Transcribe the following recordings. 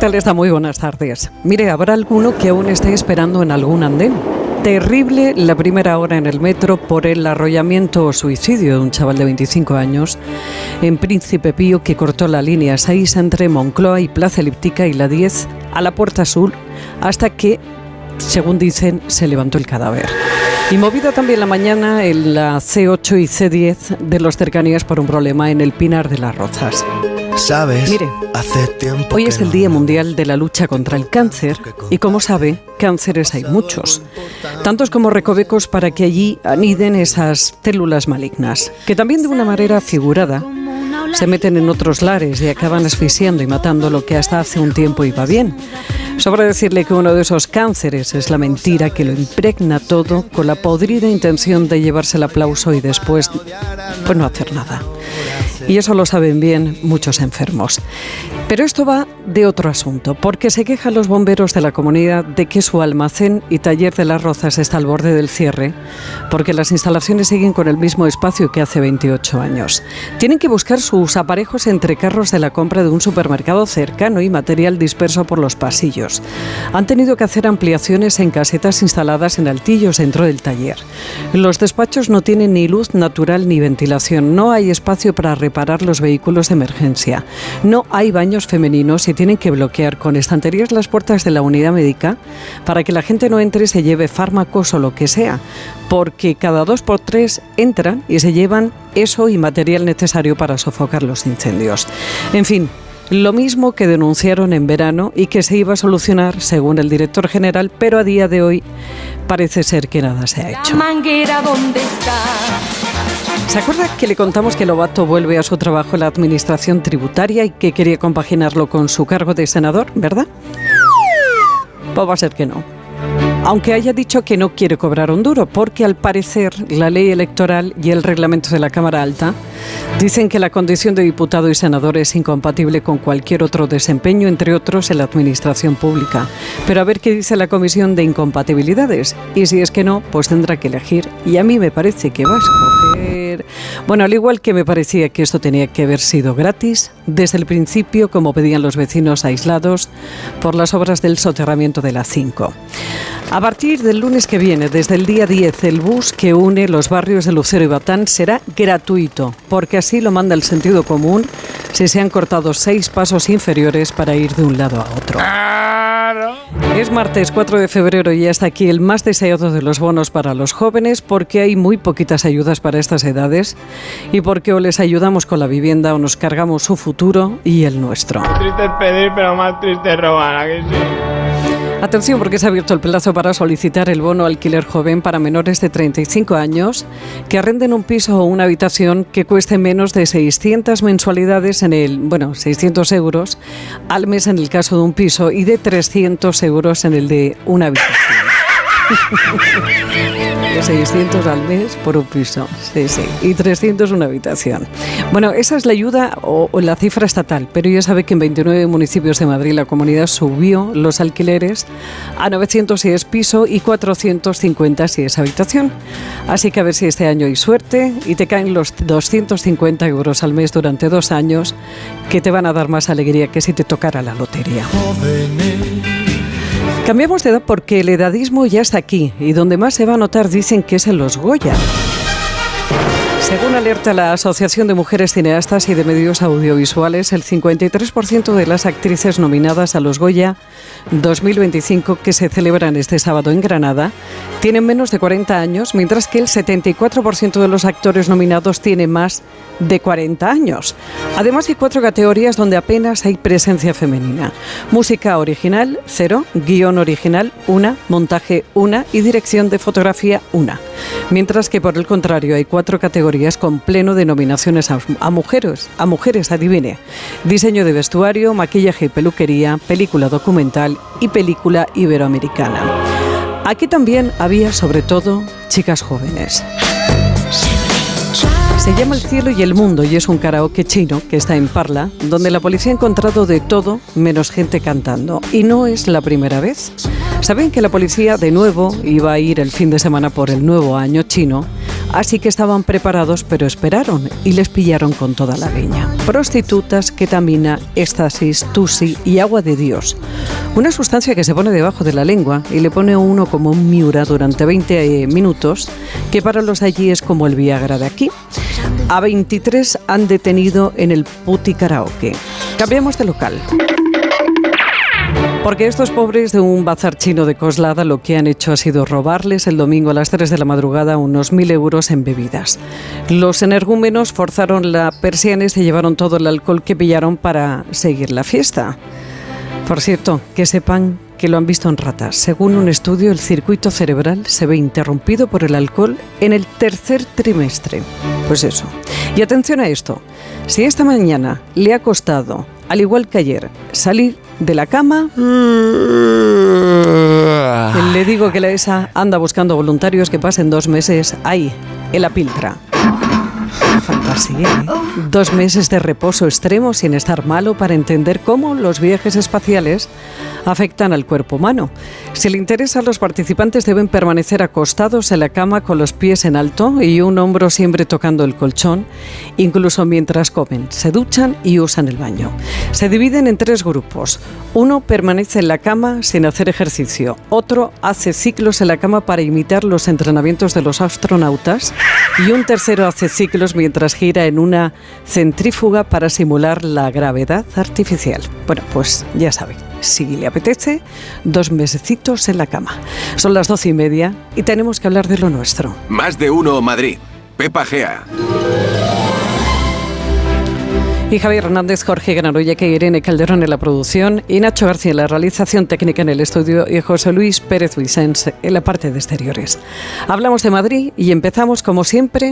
tal está? Muy buenas tardes. Mire, habrá alguno que aún esté esperando en algún andén. Terrible la primera hora en el metro por el arrollamiento o suicidio de un chaval de 25 años en Príncipe Pío, que cortó la línea 6 entre Moncloa y Plaza Elíptica y la 10 a la Puerta Sur, hasta que, según dicen, se levantó el cadáver. Y movida también la mañana en la C8 y C10 de los Cercanías por un problema en el Pinar de las Rozas. ¿Sabes? Mire, hace tiempo hoy es el Día Mundial de la Lucha contra el Cáncer y, como sabe, cánceres hay muchos, tantos como recovecos para que allí aniden esas células malignas, que también de una manera figurada se meten en otros lares y acaban asfixiando y matando lo que hasta hace un tiempo iba bien. Sobra decirle que uno de esos cánceres es la mentira, que lo impregna todo con la podrida intención de llevarse el aplauso y después pues no hacer nada. Y eso lo saben bien muchos enfermos. Pero esto va de otro asunto, porque se quejan los bomberos de la comunidad de que su almacén y taller de Las Rozas está al borde del cierre, porque las instalaciones siguen con el mismo espacio que hace 28 años. Tienen que buscar sus aparejos entre carros de la compra de un supermercado cercano y material disperso por los pasillos. Han tenido que hacer ampliaciones en casetas instaladas en altillos dentro del taller. Los despachos no tienen ni luz natural ni ventilación. No hay espacio para reparar los vehículos de emergencia. No hay baños femeninos y tienen que bloquear con estanterías las puertas de la unidad médica para que la gente no entre y se lleve fármacos o lo que sea, porque cada 2 por 3 entran y se llevan eso y material necesario para sofocar los incendios. En fin, lo mismo que denunciaron en verano y que se iba a solucionar según el director general, pero a día de hoy parece ser que nada se ha hecho. La manguera, ¿dónde está? ¿Se acuerda que le contamos que Lobato vuelve a su trabajo en la administración tributaria y que quería compaginarlo con su cargo de senador, verdad? Pues va a ser que no. Aunque haya dicho que no quiere cobrar un duro, porque al parecer la ley electoral y el reglamento de la Cámara Alta dicen que la condición de diputado y senador es incompatible con cualquier otro desempeño, entre otros en la administración pública. Pero a ver qué dice la Comisión de Incompatibilidades. Y si es que no, pues tendrá que elegir. Y a mí me parece que va a escoger... Bueno, al igual que me parecía que esto tenía que haber sido gratis desde el principio, como pedían los vecinos aislados por las obras del soterramiento de la 5. A partir del lunes que viene, desde el día 10, el bus que une los barrios de Lucero y Batán será gratuito, porque así lo manda el sentido común si se han cortado 6 pasos inferiores para ir de un lado a otro. Es martes 4 de febrero y hasta aquí el más deseado de los bonos para los jóvenes, porque hay muy poquitas ayudas para estas edades y porque o les ayudamos con la vivienda o nos cargamos su futuro y el nuestro. Triste es pedir, pero más triste es robar, ¿a que sí? Atención, porque se ha abierto el plazo para solicitar el bono alquiler joven para menores de 35 años que arrenden un piso o una habitación que cueste menos de 600 mensualidades 600 euros al mes en el caso de un piso y de 300 euros en el de una habitación. De 600 al mes por un piso, sí, y 300 una habitación. Bueno, esa es la ayuda o la cifra estatal, pero ya sabe que en 29 municipios de Madrid la comunidad subió los alquileres a 900 si es piso y 450 si es habitación. Así que a ver si este año hay suerte y te caen los 250 euros al mes durante 2 años, que te van a dar más alegría que si te tocara la lotería. Cambiamos de edad porque el edadismo ya está aquí y donde más se va a notar dicen que es en los Goya. Según alerta la Asociación de Mujeres Cineastas y de Medios Audiovisuales, el 53% de las actrices nominadas a los Goya 2025, que se celebran este sábado en Granada, tienen menos de 40 años, mientras que el 74% de los actores nominados tiene más de 40 años. Además, hay 4 categorías donde apenas hay presencia femenina. Música original, 0, guión original, 1, montaje, 1 y dirección de fotografía, 1. Mientras que, por el contrario, hay 4 categorías con pleno de nominaciones a mujeres, adivine. Diseño de vestuario, maquillaje y peluquería, película documental y película iberoamericana. Aquí también había, sobre todo, chicas jóvenes. Se llama El cielo y el mundo y es un karaoke chino que está en Parla, donde la policía ha encontrado de todo menos gente cantando. Y no es la primera vez. ¿Saben que la policía de nuevo iba a ir el fin de semana por el nuevo año chino así que estaban preparados, pero esperaron y les pillaron con toda la leña. Prostitutas, ketamina, éxtasis, tusi y agua de Dios. Una sustancia que se pone debajo de la lengua y le pone a uno como un miura durante 20 minutos, que para los de allí es como el Viagra de aquí. A 23 han detenido en el Puti Karaoke. Cambiamos de local. Porque estos pobres de un bazar chino de Coslada lo que han hecho ha sido robarles el domingo a las 3 de la madrugada unos 1.000 euros en bebidas. Los energúmenos forzaron la persiana y se llevaron todo el alcohol que pillaron para seguir la fiesta. Por cierto, que sepan que lo han visto en ratas. Según un estudio, el circuito cerebral se ve interrumpido por el alcohol en el tercer trimestre. Pues eso. Y atención a esto. Si esta mañana le ha costado, al igual que ayer, salir de la cama, le digo que la ESA anda buscando voluntarios que pasen 2 meses ahí, en la piltra. Fantasía, ¿eh? 2 meses de reposo extremo sin estar malo para entender cómo los viajes espaciales afectan al cuerpo humano. Si le interesa, los participantes deben permanecer acostados en la cama con los pies en alto y un hombro siempre tocando el colchón, incluso mientras comen, se duchan y usan el baño. Se dividen en 3 grupos. Uno permanece en la cama sin hacer ejercicio. Otro hace ciclos en la cama para imitar los entrenamientos de los astronautas. Y un tercero hace ciclos mientras gira en una centrífuga para simular la gravedad artificial. Bueno, pues ya saben, si le apetece, 2 mesecitos en la cama. Son las 12:30 y tenemos que hablar de lo nuestro. Más de uno Madrid. Pepa Gea. Y Javier Hernández, Jorge Granollers, Irene Calderón en la producción y Nacho García en la realización técnica en el estudio y José Luis Pérez Vicens en la parte de exteriores. Hablamos de Madrid y empezamos como siempre.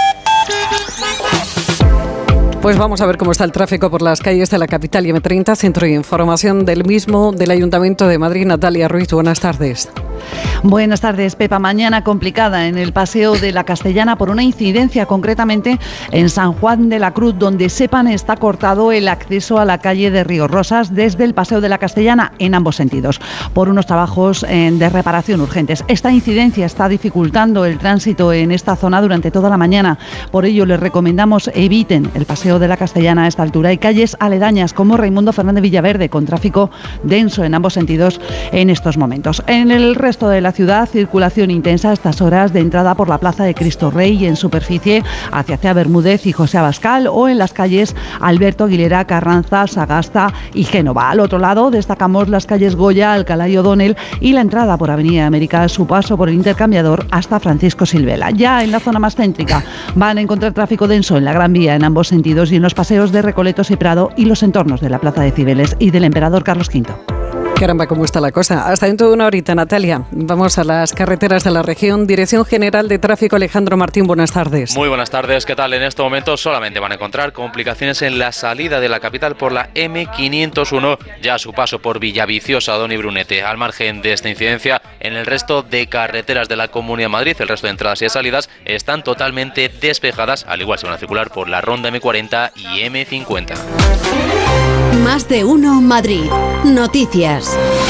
Pues vamos a ver cómo está el tráfico por las calles de la capital y M30, centro de información del mismo del Ayuntamiento de Madrid. Natalia Ruiz, buenas tardes. Buenas tardes, Pepa. Mañana complicada en el Paseo de la Castellana por una incidencia, concretamente en San Juan de la Cruz, donde sepan está cortado el acceso a la calle de Río Rosas desde el Paseo de la Castellana en ambos sentidos, por unos trabajos de reparación urgentes. Esta incidencia está dificultando el tránsito en esta zona durante toda la mañana. Por ello, les recomendamos eviten el Paseo de la Castellana a esta altura. Hay calles aledañas como Raimundo Fernández Villaverde con tráfico denso en ambos sentidos en estos momentos. En el resto de la ciudad, circulación intensa a estas horas de entrada por la Plaza de Cristo Rey y en superficie hacia Bermúdez y José Abascal, o en las calles Alberto Aguilera, Carranza, Sagasta y Génova. Al otro lado destacamos las calles Goya, Alcalá y O'Donnell y la entrada por Avenida América, su paso por el Intercambiador hasta Francisco Silvela. Ya en la zona más céntrica van a encontrar tráfico denso en la Gran Vía en ambos sentidos y en los paseos de Recoletos y Prado y los entornos de la Plaza de Cibeles y del Emperador Carlos V. Caramba, ¿cómo está la cosa? Hasta dentro de una horita, Natalia. Vamos a las carreteras de la región. Dirección General de Tráfico, Alejandro Martín, buenas tardes. Muy buenas tardes, ¿qué tal? En este momento solamente van a encontrar complicaciones en la salida de la capital por la M501, ya a su paso por Villaviciosa, Don y Brunete. Al margen de esta incidencia, en el resto de carreteras de la Comunidad de Madrid, el resto de entradas y salidas están totalmente despejadas, al igual se van a circular por la Ronda M40 y M50. Más de uno Madrid. Noticias.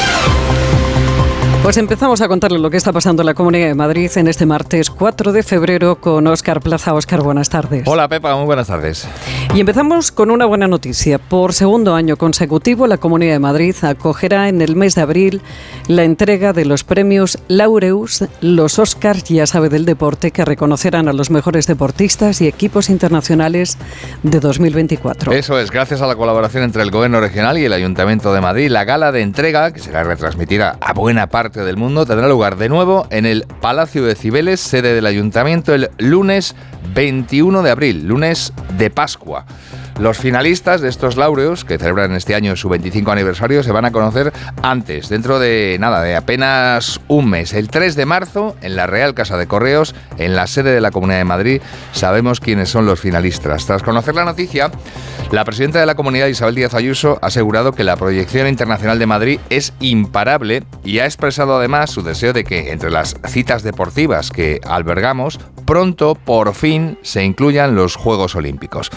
Pues empezamos a contarle lo que está pasando en la Comunidad de Madrid en este martes 4 de febrero con Óscar Plaza. Óscar, buenas tardes. Hola, Pepa, muy buenas tardes. Y empezamos con una buena noticia. Por segundo año consecutivo, la Comunidad de Madrid acogerá en el mes de abril la entrega de los premios Laureus, los Óscars, ya sabe, del deporte, que reconocerán a los mejores deportistas y equipos internacionales de 2024. Eso es, gracias a la colaboración entre el Gobierno regional y el Ayuntamiento de Madrid, la gala de entrega, que será retransmitida a buena parte del mundo, tendrá lugar de nuevo en el Palacio de Cibeles, sede del Ayuntamiento, el lunes 21 de abril, lunes de Pascua. Los finalistas de estos laureos, que celebran este año su 25 aniversario, se van a conocer antes, dentro de apenas un mes. El 3 de marzo, en la Real Casa de Correos, en la sede de la Comunidad de Madrid, sabemos quiénes son los finalistas. Tras conocer la noticia, la presidenta de la Comunidad, Isabel Díaz Ayuso, ha asegurado que la proyección internacional de Madrid es imparable y ha expresado además su deseo de que entre las citas deportivas que albergamos, pronto, por fin, se incluyan los Juegos Olímpicos.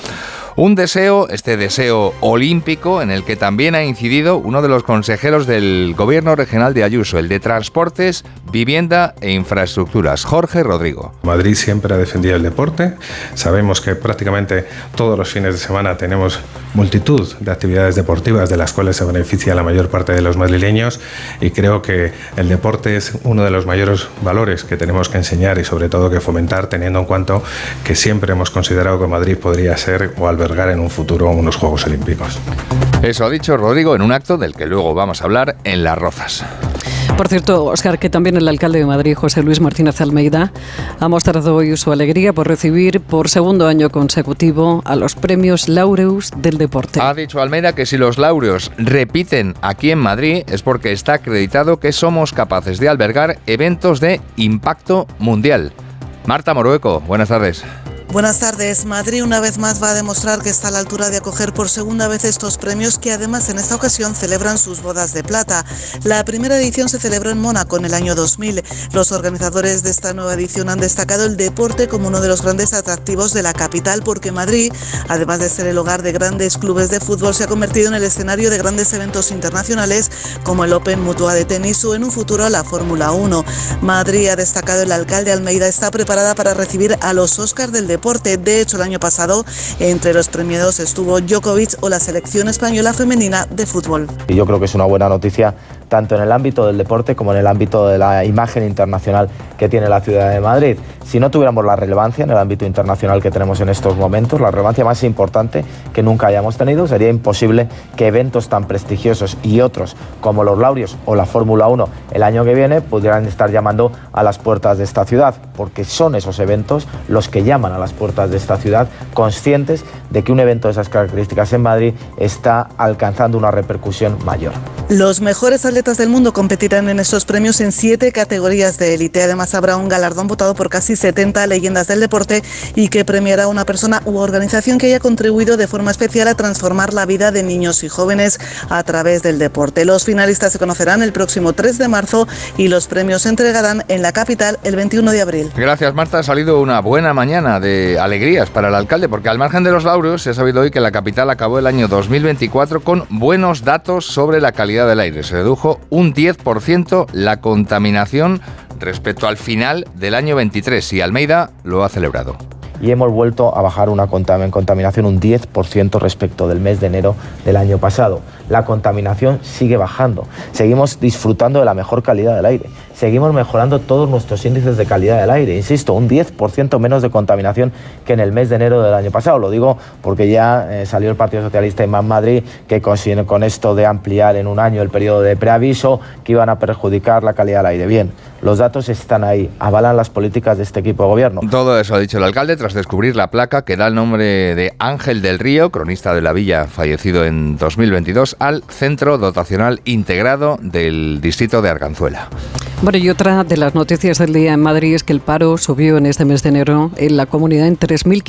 Un deseo, este deseo olímpico, en el que también ha incidido uno de los consejeros del Gobierno regional de Ayuso, el de Transportes, Vivienda e Infraestructuras, Jorge Rodrigo. Madrid siempre ha defendido el deporte. Sabemos que prácticamente todos los fines de semana tenemos multitud de actividades deportivas de las cuales se beneficia la mayor parte de los madrileños, y creo que el deporte es uno de los mayores valores que tenemos que enseñar y sobre todo que fomentar, teniendo en cuenta que siempre hemos considerado que Madrid podría ser o albergar en un futuro unos Juegos Olímpicos. Eso ha dicho Rodrigo en un acto del que luego vamos a hablar en Las Rozas. Por cierto, Óscar, que también el alcalde de Madrid, José Luis Martínez Almeida, ha mostrado hoy su alegría por recibir por segundo año consecutivo a los premios Laureus del deporte. Ha dicho Almeida que si los Laureus repiten aquí en Madrid es porque está acreditado que somos capaces de albergar eventos de impacto mundial. Marta Morueco, buenas tardes. Buenas tardes. Madrid una vez más va a demostrar que está a la altura de acoger por segunda vez estos premios, que además en esta ocasión celebran sus bodas de plata. La primera edición se celebró en Mónaco en el año 2000. Los organizadores de esta nueva edición han destacado el deporte como uno de los grandes atractivos de la capital, porque Madrid, además de ser el hogar de grandes clubes de fútbol, se ha convertido en el escenario de grandes eventos internacionales como el Open Mutua de tenis o en un futuro la Fórmula 1. Madrid, ha destacado el alcalde Almeida, está preparada para recibir a los Óscar del deporte. De hecho, el año pasado, entre los premiados estuvo Djokovic o la selección española femenina de fútbol. Y yo creo que es una buena noticia tanto en el ámbito del deporte como en el ámbito de la imagen internacional que tiene la ciudad de Madrid. Si no tuviéramos la relevancia en el ámbito internacional que tenemos en estos momentos, la relevancia más importante que nunca hayamos tenido, sería imposible que eventos tan prestigiosos y otros como los Laureus o la Fórmula 1 el año que viene pudieran estar llamando a las puertas de esta ciudad, porque son esos eventos los que llaman a las puertas de esta ciudad, conscientes de que un evento de esas características en Madrid está alcanzando una repercusión mayor. Los mejores atletas del mundo competirán en estos premios en 7 categorías de élite. Además, habrá un galardón votado por casi 70 leyendas del deporte y que premiará a una persona u organización que haya contribuido de forma especial a transformar la vida de niños y jóvenes a través del deporte. Los finalistas se conocerán el próximo 3 de marzo y los premios se entregarán en la capital el 21 de abril. Gracias, Marta. Ha salido una buena mañana de alegrías para el alcalde, porque al margen de los laureos se ha sabido hoy que la capital acabó el año 2024 con buenos datos sobre la calidad del aire. Se redujo un 10% la contaminación respecto al final del año 23 y Almeida lo ha celebrado. Y hemos vuelto a bajar una contaminación un 10% respecto del mes de enero del año pasado. La contaminación sigue bajando. Seguimos disfrutando de la mejor calidad del aire. Seguimos mejorando todos nuestros índices de calidad del aire. Insisto, un 10% menos de contaminación que en el mes de enero del año pasado. Lo digo porque ya salió el Partido Socialista y Más Madrid que con esto de ampliar en un año el periodo de preaviso, que iban a perjudicar la calidad del aire. Bien, los datos están ahí, avalan las políticas de este equipo de gobierno. Todo eso ha dicho el alcalde tras descubrir la placa que da el nombre de Ángel del Río, cronista de la villa, fallecido en 2022, al Centro Dotacional Integrado del distrito de Arganzuela. Bueno, y otra de las noticias del día en Madrid es que el paro subió en este mes de enero en la comunidad en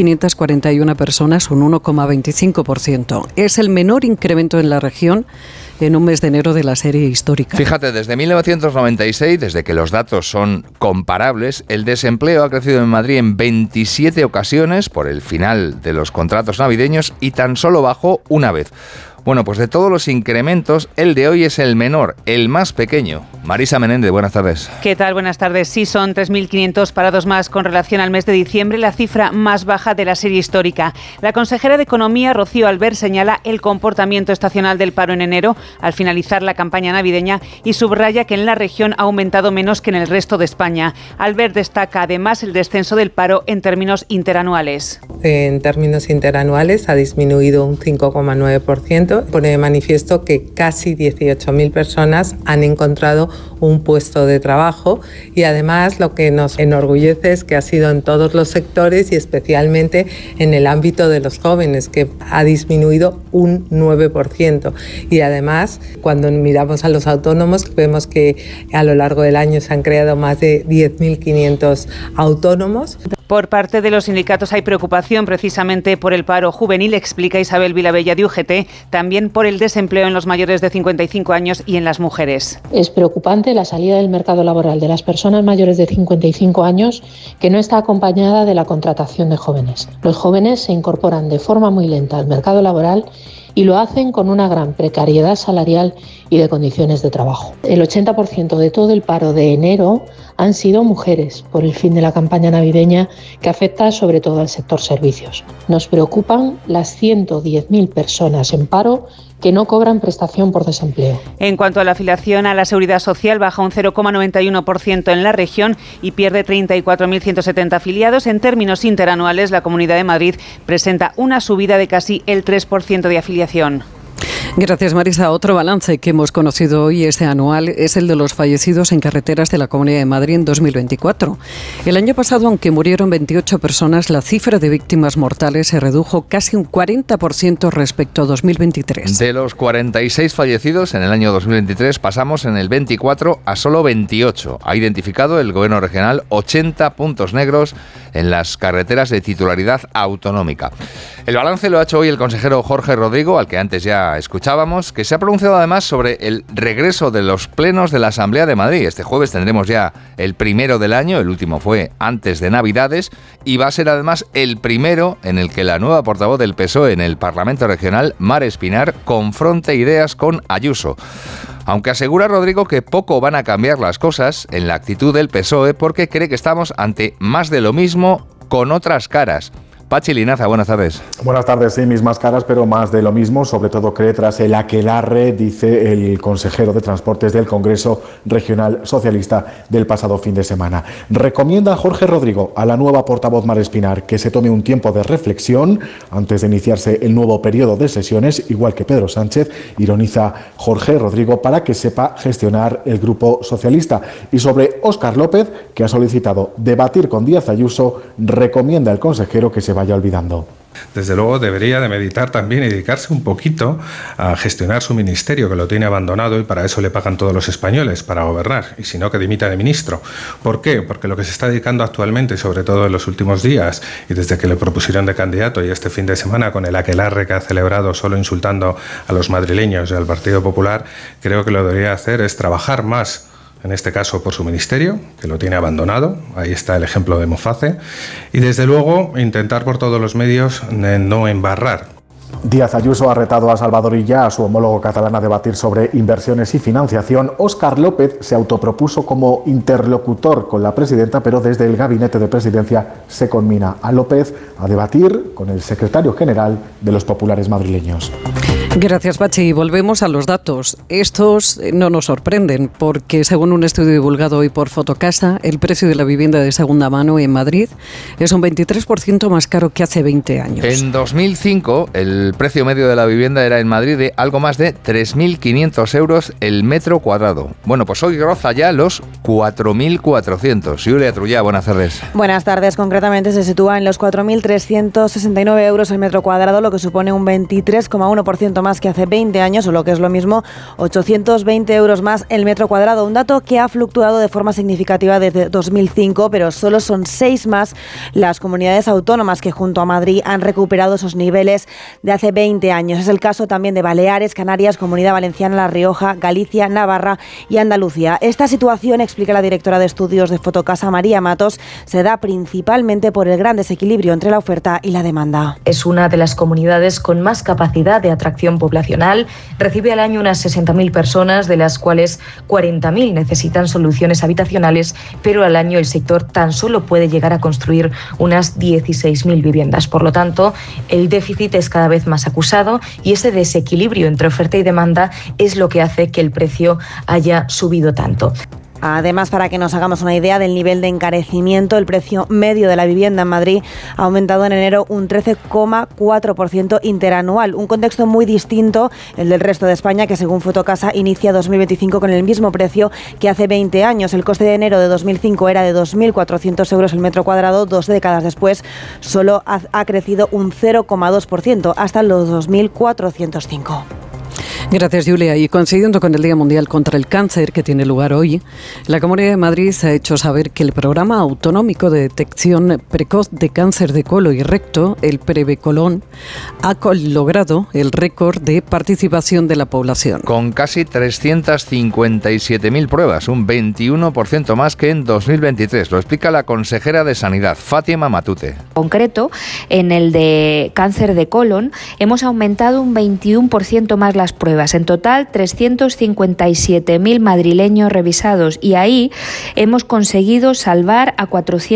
3.541 personas, un 1,25%. Es el menor incremento en la región en un mes de enero de la serie histórica. Fíjate, desde 1996, desde que los datos son comparables, el desempleo ha crecido en Madrid en 27 ocasiones por el final de los contratos navideños y tan solo bajó una vez. Bueno, pues de todos los incrementos, el de hoy es el menor, el más pequeño. Marisa Menéndez, buenas tardes. ¿Qué tal? Buenas tardes. Sí, son 3.500 parados más con relación al mes de diciembre, la cifra más baja de la serie histórica. La consejera de Economía, Rocío Albert, señala el comportamiento estacional del paro en enero al finalizar la campaña navideña y subraya que en la región ha aumentado menos que en el resto de España. Albert destaca además el descenso del paro en términos interanuales. En términos interanuales ha disminuido un 5,9%. Pone de manifiesto que casi 18.000 personas han encontrado un puesto de trabajo y además lo que nos enorgullece es que ha sido en todos los sectores y especialmente en el ámbito de los jóvenes, que ha disminuido un 9%. Y además, cuando miramos a los autónomos, vemos que a lo largo del año se han creado más de 10.500 autónomos. Por parte de los sindicatos hay preocupación precisamente por el paro juvenil, explica Isabel Vilabella de UGT, también por el desempleo en los mayores de 55 años y en las mujeres. Es preocupante la salida del mercado laboral de las personas mayores de 55 años que no está acompañada de la contratación de jóvenes. Los jóvenes se incorporan de forma muy lenta al mercado laboral y lo hacen con una gran precariedad salarial y de condiciones de trabajo. El 80% de todo el paro de enero han sido mujeres por el fin de la campaña navideña que afecta sobre todo al sector servicios. Nos preocupan las 110.000 personas en paro que no cobran prestación por desempleo. En cuanto a la afiliación a la Seguridad Social, baja un 0,91% en la región y pierde 34.170 afiliados. En términos interanuales, la Comunidad de Madrid presenta una subida de casi el 3% de afiliación. Gracias, Marisa. Otro balance que hemos conocido hoy, este anual, es el de los fallecidos en carreteras de la Comunidad de Madrid en 2024. El año pasado, aunque murieron 28 personas, la cifra de víctimas mortales se redujo casi un 40% respecto a 2023. De los 46 fallecidos en el año 2023, pasamos en el 24 a solo 28. Ha identificado el Gobierno regional 80 puntos negros en las carreteras de titularidad autonómica. El balance lo ha hecho hoy el consejero Jorge Rodrigo, al que antes ya escuchábamos, que se ha pronunciado además sobre el regreso de los plenos de la Asamblea de Madrid. Este jueves tendremos ya el primero del año, el último fue antes de Navidades, y va a ser además el primero en el que la nueva portavoz del PSOE en el Parlamento Regional, Mar Espinar, confronte ideas con Ayuso. Aunque asegura Rodrigo que poco van a cambiar las cosas en la actitud del PSOE porque cree que estamos ante más de lo mismo con otras caras. Pachi Linaza, buenas tardes. Buenas tardes, sí, mismas caras, pero más de lo mismo, sobre todo cree tras el aquelarre, dice el consejero de Transportes del Congreso Regional Socialista del pasado fin de semana. Recomienda Jorge Rodrigo a la nueva portavoz Mar Espinar que se tome un tiempo de reflexión antes de iniciarse el nuevo periodo de sesiones, igual que Pedro Sánchez, ironiza Jorge Rodrigo, para que sepa gestionar el Grupo Socialista. Y sobre Óscar López, que ha solicitado debatir con Díaz Ayuso, recomienda al consejero que se vaya olvidando. Desde luego debería de meditar también y dedicarse un poquito a gestionar su ministerio, que lo tiene abandonado, y para eso le pagan todos los españoles, para gobernar, y si no, que dimita de ministro. ¿Por qué? Porque lo que se está dedicando actualmente, sobre todo en los últimos días, y desde que le propusieron de candidato, y este fin de semana con el aquelarre que ha celebrado solo insultando a los madrileños y al Partido Popular, creo que lo que debería hacer es trabajar más, en este caso por su ministerio, que lo tiene abandonado. Ahí está el ejemplo de Moface. Y desde luego intentar por todos los medios no embarrar. Díaz Ayuso ha retado a Salvador Illa, a su homólogo catalán, a debatir sobre inversiones y financiación. Óscar López se autopropuso como interlocutor con la presidenta, pero desde el gabinete de presidencia se conmina a López a debatir con el secretario general de los populares madrileños. Gracias, Pachi. Y volvemos a los datos. Estos no nos sorprenden porque, según un estudio divulgado hoy por Fotocasa, el precio de la vivienda de segunda mano en Madrid es un 23% más caro que hace 20 años. En 2005, el precio medio de la vivienda era en Madrid de algo más de 3.500 euros el metro cuadrado. Bueno, pues hoy roza ya los 4.400. Julia Trullá, buenas tardes. Buenas tardes. Concretamente se sitúa en los 4.369 euros el metro cuadrado, lo que supone un 23,1% más que hace 20 años, o lo que es lo mismo, 820 euros más el metro cuadrado. Un dato que ha fluctuado de forma significativa desde 2005, pero solo son 6 más las comunidades autónomas que junto a Madrid han recuperado esos niveles de hace 20 años. Es el caso también de Baleares, Canarias, Comunidad Valenciana, La Rioja, Galicia, Navarra y Andalucía. Esta situación, explica la directora de estudios de Fotocasa, María Matos, se da principalmente por el gran desequilibrio entre la oferta y la demanda. Es una de las comunidades con más capacidad de atracción poblacional. Recibe al año unas 60.000 personas, de las cuales 40.000 necesitan soluciones habitacionales, pero al año el sector tan solo puede llegar a construir unas 16.000 viviendas. Por lo tanto, el déficit es cada vez más acusado y ese desequilibrio entre oferta y demanda es lo que hace que el precio haya subido tanto. Además, para que nos hagamos una idea del nivel de encarecimiento, el precio medio de la vivienda en Madrid ha aumentado en enero un 13,4% interanual. Un contexto muy distinto el del resto de España, que según Fotocasa inicia 2025 con el mismo precio que hace 20 años. El coste de enero de 2005 era de 2.400 euros el metro cuadrado. 2 décadas después solo ha crecido un 0,2% hasta los 2.405. Gracias, Julia. Y coincidiendo con el Día Mundial contra el Cáncer, que tiene lugar hoy, la Comunidad de Madrid ha hecho saber que el Programa Autonómico de Detección Precoz de Cáncer de Colon y Recto, el Prevecolon, ha logrado el récord de participación de la población. Con casi 357.000 pruebas, un 21% más que en 2023. Lo explica la consejera de Sanidad, Fátima Matute. En concreto, en el de cáncer de colon, hemos aumentado un 21% más las pruebas. En total, 357.000 madrileños revisados y ahí hemos conseguido salvar a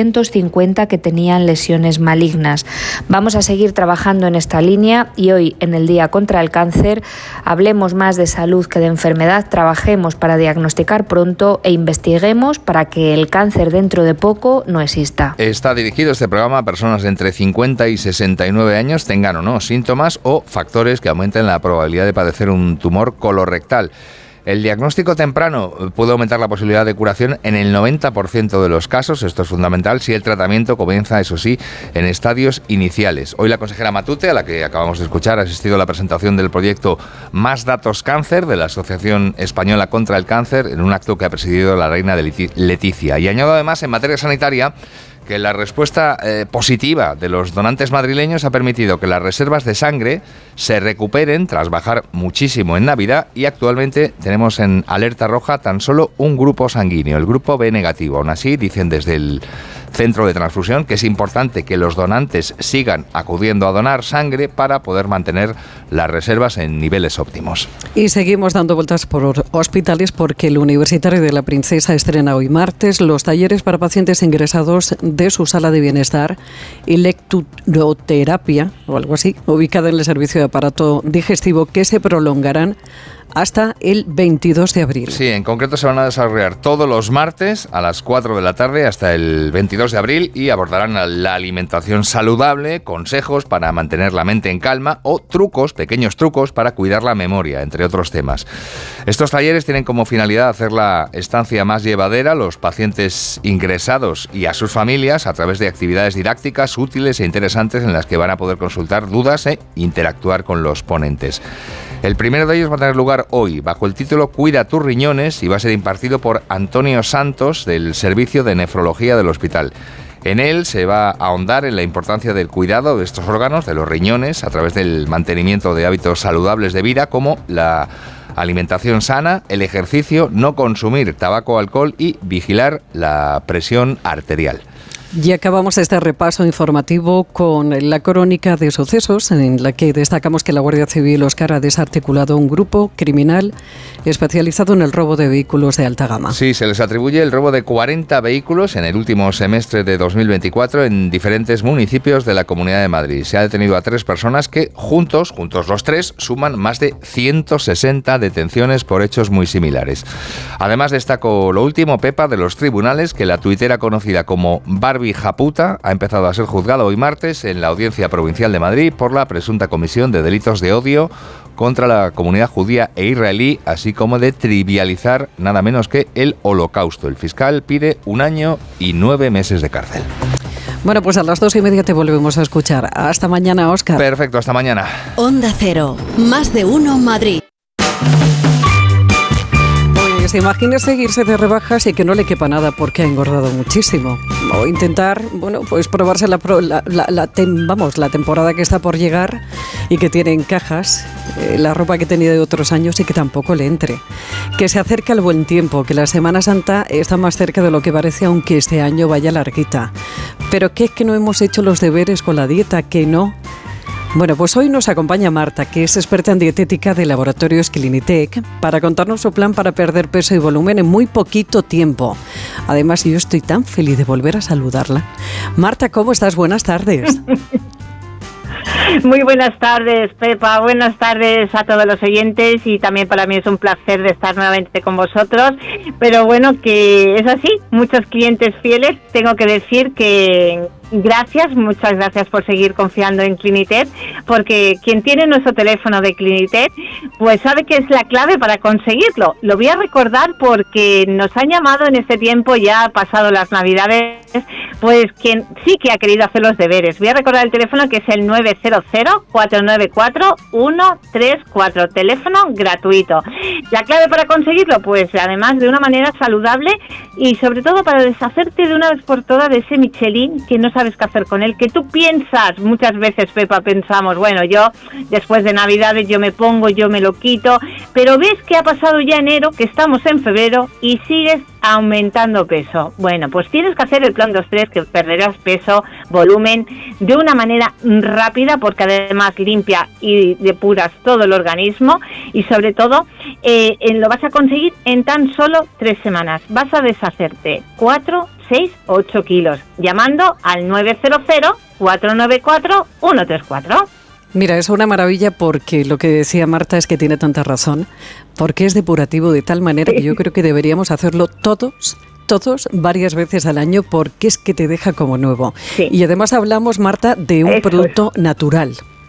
450 que tenían lesiones malignas. Vamos a seguir trabajando en esta línea y hoy, en el Día contra el Cáncer, hablemos más de salud que de enfermedad, trabajemos para diagnosticar pronto e investiguemos para que el cáncer dentro de poco no exista. Está dirigido este programa a personas de entre 50 y 69 años, tengan o no síntomas o factores que aumenten la probabilidad de padecer un tumor colorectal. El diagnóstico temprano puede aumentar la posibilidad de curación en el 90% de los casos. Esto es fundamental si el tratamiento comienza, eso sí, en estadios iniciales. Hoy la consejera Matute, a la que acabamos de escuchar, ha asistido a la presentación del proyecto Más Datos Cáncer de la Asociación Española contra el Cáncer en un acto que ha presidido la reina Leticia. Y añado además, en materia sanitaria, que la respuesta positiva de los donantes madrileños ha permitido que las reservas de sangre se recuperen tras bajar muchísimo en Navidad y actualmente tenemos en alerta roja tan solo un grupo sanguíneo, el grupo B negativo. Aún así, dicen desde el centro de transfusión que es importante que los donantes sigan acudiendo a donar sangre para poder mantener las reservas en niveles óptimos. Y seguimos dando vueltas por hospitales porque el Universitario de la Princesa estrena hoy martes los talleres para pacientes ingresados de su sala de bienestar y lecturoterapia o algo así, ubicada en el servicio de aparato digestivo, que se prolongarán hasta el 22 de abril. Sí, en concreto se van a desarrollar todos los martes a las 4 de la tarde hasta el 22 de abril y abordarán la alimentación saludable, consejos para mantener la mente en calma o pequeños trucos para cuidar la memoria, entre otros temas. Estos talleres tienen como finalidad hacer la estancia más llevadera a los pacientes ingresados y a sus familias a través de actividades didácticas útiles e interesantes en las que van a poder consultar dudas e interactuar con los ponentes. El primero de ellos va a tener lugar hoy, bajo el título Cuida tus riñones, y va a ser impartido por Antonio Santos, del Servicio de Nefrología del Hospital. En él se va a ahondar en la importancia del cuidado de estos órganos, de los riñones, a través del mantenimiento de hábitos saludables de vida, como la alimentación sana, el ejercicio, no consumir tabaco o alcohol y vigilar la presión arterial. Y acabamos este repaso informativo con la crónica de sucesos en la que destacamos que la Guardia Civil Óscar ha desarticulado un grupo criminal especializado en el robo de vehículos de alta gama. Sí, se les atribuye el robo de 40 vehículos en el último semestre de 2024 en diferentes municipios de la Comunidad de Madrid. Se ha detenido a 3 personas que juntos los 3 suman más de 160 detenciones por hechos muy similares. Además destaco lo último, Pepa, de los tribunales, que la tuitera conocida como Barbie Japuta ha empezado a ser juzgado hoy martes en la Audiencia Provincial de Madrid por la presunta comisión de delitos de odio contra la comunidad judía e israelí, así como de trivializar nada menos que el Holocausto. El fiscal pide 1 año y 9 meses de cárcel. Bueno, pues a las 2:30 te volvemos a escuchar. Hasta mañana, Óscar. Perfecto, hasta mañana. Onda Cero, más de uno Madrid. Pues imagínese irse de rebajas y que no le quepa nada porque ha engordado muchísimo. O intentar, pues probarse la temporada que está por llegar y que tiene en cajas la ropa que tenía de otros años y que tampoco le entre. Que se acerca el buen tiempo, que la Semana Santa está más cerca de lo que parece, aunque este año vaya larguita. Pero que es que no hemos hecho los deberes con la dieta, que no. Bueno, pues hoy nos acompaña Marta, que es experta en dietética de Laboratorios Clinitec, para contarnos su plan para perder peso y volumen en muy poquito tiempo. Además, yo estoy tan feliz de volver a saludarla. Marta, ¿cómo estás? Buenas tardes. Muy buenas tardes, Pepa. Buenas tardes a todos los oyentes y también para mí es un placer de estar nuevamente con vosotros. Pero bueno, que es así, muchos clientes fieles. Tengo que decir que muchas gracias por seguir confiando en Clinitet, porque quien tiene nuestro teléfono de Clinitet, pues sabe que es la clave para conseguirlo. Lo voy a recordar porque nos han llamado en este tiempo, ya pasado las Navidades, pues quien sí que ha querido hacer los deberes. Voy a recordar el teléfono, que es el 900-494-134, teléfono gratuito. La clave para conseguirlo, pues además de una manera saludable y sobre todo para deshacerte de una vez por todas de ese Michelin que no sabes qué hacer con él, que tú piensas, muchas veces, Pepa, pensamos, bueno, yo después de Navidades yo me pongo, yo me lo quito, pero ves que ha pasado ya enero, que estamos en febrero y sigues aumentando peso. Bueno, pues tienes que hacer el plan 2-3, que perderás peso, volumen, de una manera rápida, porque además limpia y depuras todo el organismo, y sobre todo lo vas a conseguir en tan solo 3 semanas. Vas a deshacerte 4, 6, 8 kilos, llamando al 900-494-134. Mira, es una maravilla, porque lo que decía Marta es que tiene tanta razón, porque es depurativo de tal manera que yo creo que deberíamos hacerlo todos varias veces al año, porque es que te deja como nuevo. Sí. Y además hablamos, Marta, de un producto natural.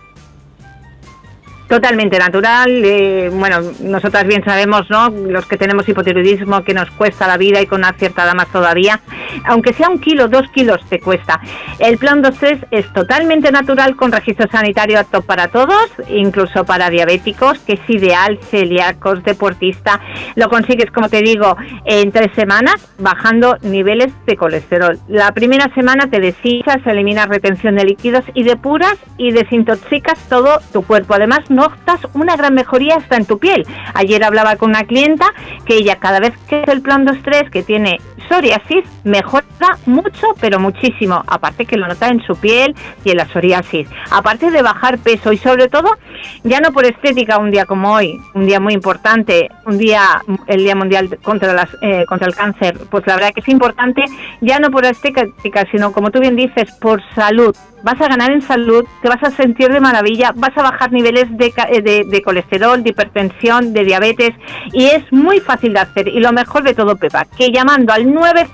Totalmente natural. Bueno, nosotras bien sabemos, ¿no?, los que tenemos hipotiroidismo, que nos cuesta la vida, y con una cierta edad más todavía. Aunque sea 1 kilo, 2 kilos te cuesta. El plan 2-3 es totalmente natural, con registro sanitario apto para todos, incluso para diabéticos, que es ideal, celíacos, deportista. Lo consigues, como te digo, en 3 semanas, bajando niveles de colesterol. La primera semana te deshinchas, eliminas retención de líquidos y depuras y desintoxicas todo tu cuerpo. Además, notas una gran mejoría hasta en tu piel. Ayer hablaba con una clienta que ella, cada vez que hace el plan 2-3, que tiene psoriasis, mejora mucho, pero muchísimo. Aparte que lo nota en su piel y en la psoriasis. Aparte de bajar peso, y sobre todo, ya no por estética, un día como hoy, un día muy importante, el Día Mundial contra el Cáncer, pues la verdad que es importante, ya no por estética, sino, como tú bien dices, por salud. Vas a ganar en salud, te vas a sentir de maravilla, vas a bajar niveles de colesterol, de hipertensión, de diabetes, y es muy fácil de hacer. Y lo mejor de todo, Pepa, que llamando al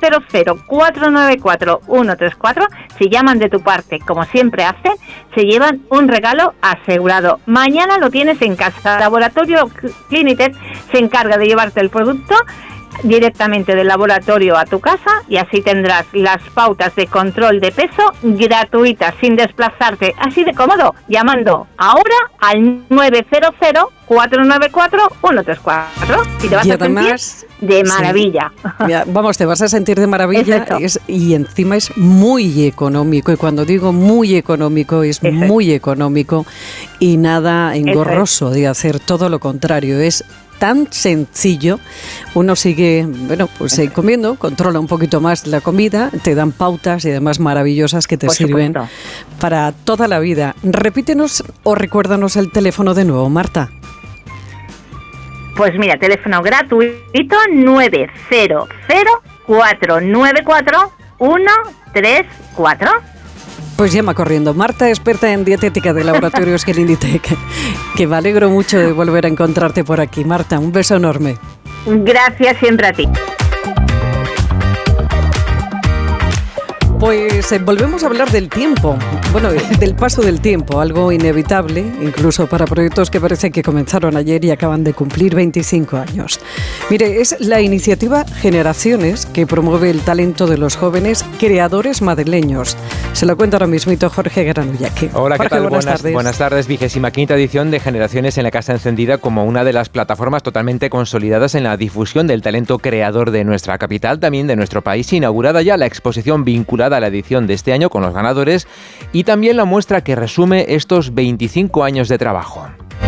900-494-134, si llaman de tu parte, como siempre hacen, se llevan un regalo asegurado. Mañana lo tienes en casa. Laboratorio Clinitet se encarga de llevarte el producto directamente del laboratorio a tu casa, y así tendrás las pautas de control de peso gratuitas, sin desplazarte, así de cómodo, llamando ahora al 900-494-134, y te vas a sentir de maravilla. Sí. Vamos, te vas a sentir de maravilla, y encima es muy económico, y cuando digo muy económico, es muy económico y nada engorroso de hacer, todo lo contrario, es tan sencillo. Uno sigue, comiendo, controla un poquito más la comida, te dan pautas y además maravillosas que te sirven para toda la vida. Repítenos o recuérdanos el teléfono de nuevo, Marta. Pues mira, teléfono gratuito 900-494-134. Pues llama corriendo. Marta, experta en dietética de Laboratorios Clinitet, que me alegro mucho de volver a encontrarte por aquí. Marta, un beso enorme. Gracias, siempre a ti. Pues volvemos a hablar del tiempo, del paso del tiempo, algo inevitable, incluso para proyectos que parece que comenzaron ayer y acaban de cumplir 25 años. Mire, es la iniciativa Generaciones, que promueve el talento de los jóvenes creadores madrileños. Se lo cuenta ahora mismito Jorge Granullaque. Hola, Jorge, ¿qué tal? Buenas tardes. Buenas tardes. 25ª edición de Generaciones en la Casa Encendida, como una de las plataformas totalmente consolidadas en la difusión del talento creador de nuestra capital, también de nuestro país. Inaugurada ya la exposición vinculada a la edición de este año con los ganadores, y también la muestra que resume estos 25 años de trabajo.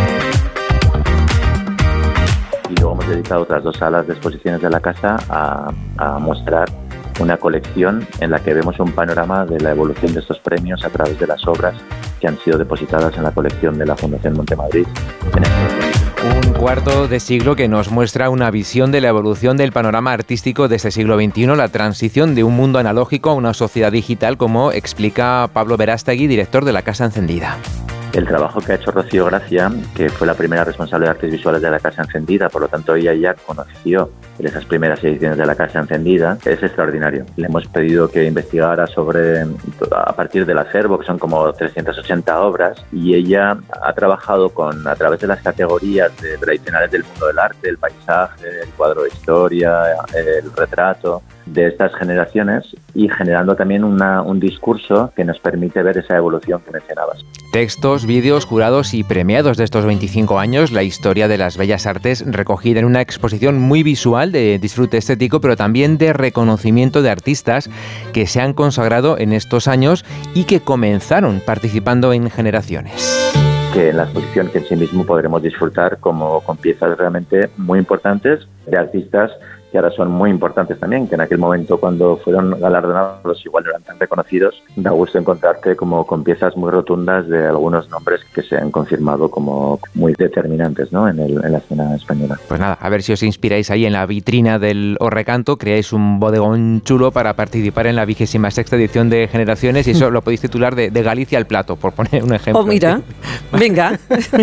Y luego hemos dedicado otras 2 salas de exposiciones de la casa a mostrar una colección en la que vemos un panorama de la evolución de estos premios a través de las obras que han sido depositadas en la colección de la Fundación Montemadrid. Un cuarto de siglo que nos muestra una visión de la evolución del panorama artístico de este siglo XXI, la transición de un mundo analógico a una sociedad digital, como explica Pablo Verástegui, director de la Casa Encendida. El trabajo que ha hecho Rocío Gracia, que fue la primera responsable de artes visuales de la Casa Encendida, por lo tanto ella ya conoció esas primeras ediciones de la Casa Encendida, es extraordinario. Le hemos pedido que investigara a partir del acervo, que son como 380 obras, y ella ha trabajado a través de las categorías tradicionales del mundo del arte, el paisaje, el cuadro de historia, el retrato, de estas generaciones, y generando también un discurso que nos permite ver esa evolución que mencionabas. Textos, vídeos, jurados y premiados de estos 25 años, la historia de las bellas artes recogida en una exposición muy visual de disfrute estético, pero también de reconocimiento de artistas que se han consagrado en estos años y que comenzaron participando en generaciones. Que en la exposición que en sí mismo podremos disfrutar con piezas realmente muy importantes de artistas que ahora son muy importantes también, que en aquel momento cuando fueron galardonados igual no eran tan reconocidos. Da gusto encontrarte como con piezas muy rotundas de algunos nombres que se han confirmado como muy determinantes, ¿no? en la escena española. Pues nada, a ver si os inspiráis ahí en la vitrina del O Recanto, creáis un bodegón chulo para participar en la 26ª edición de Generaciones, y eso lo podéis titular de Galicia al plato, por poner un ejemplo. Oh, mira, venga.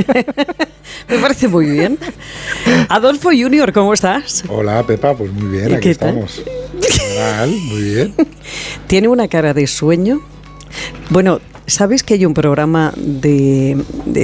Me parece muy bien. Adolfo Junior, ¿cómo estás? Hola, Pepa, pues muy bien, aquí estamos. Muy bien. Tiene una cara de sueño. Bueno, ¿sabes que hay un programa de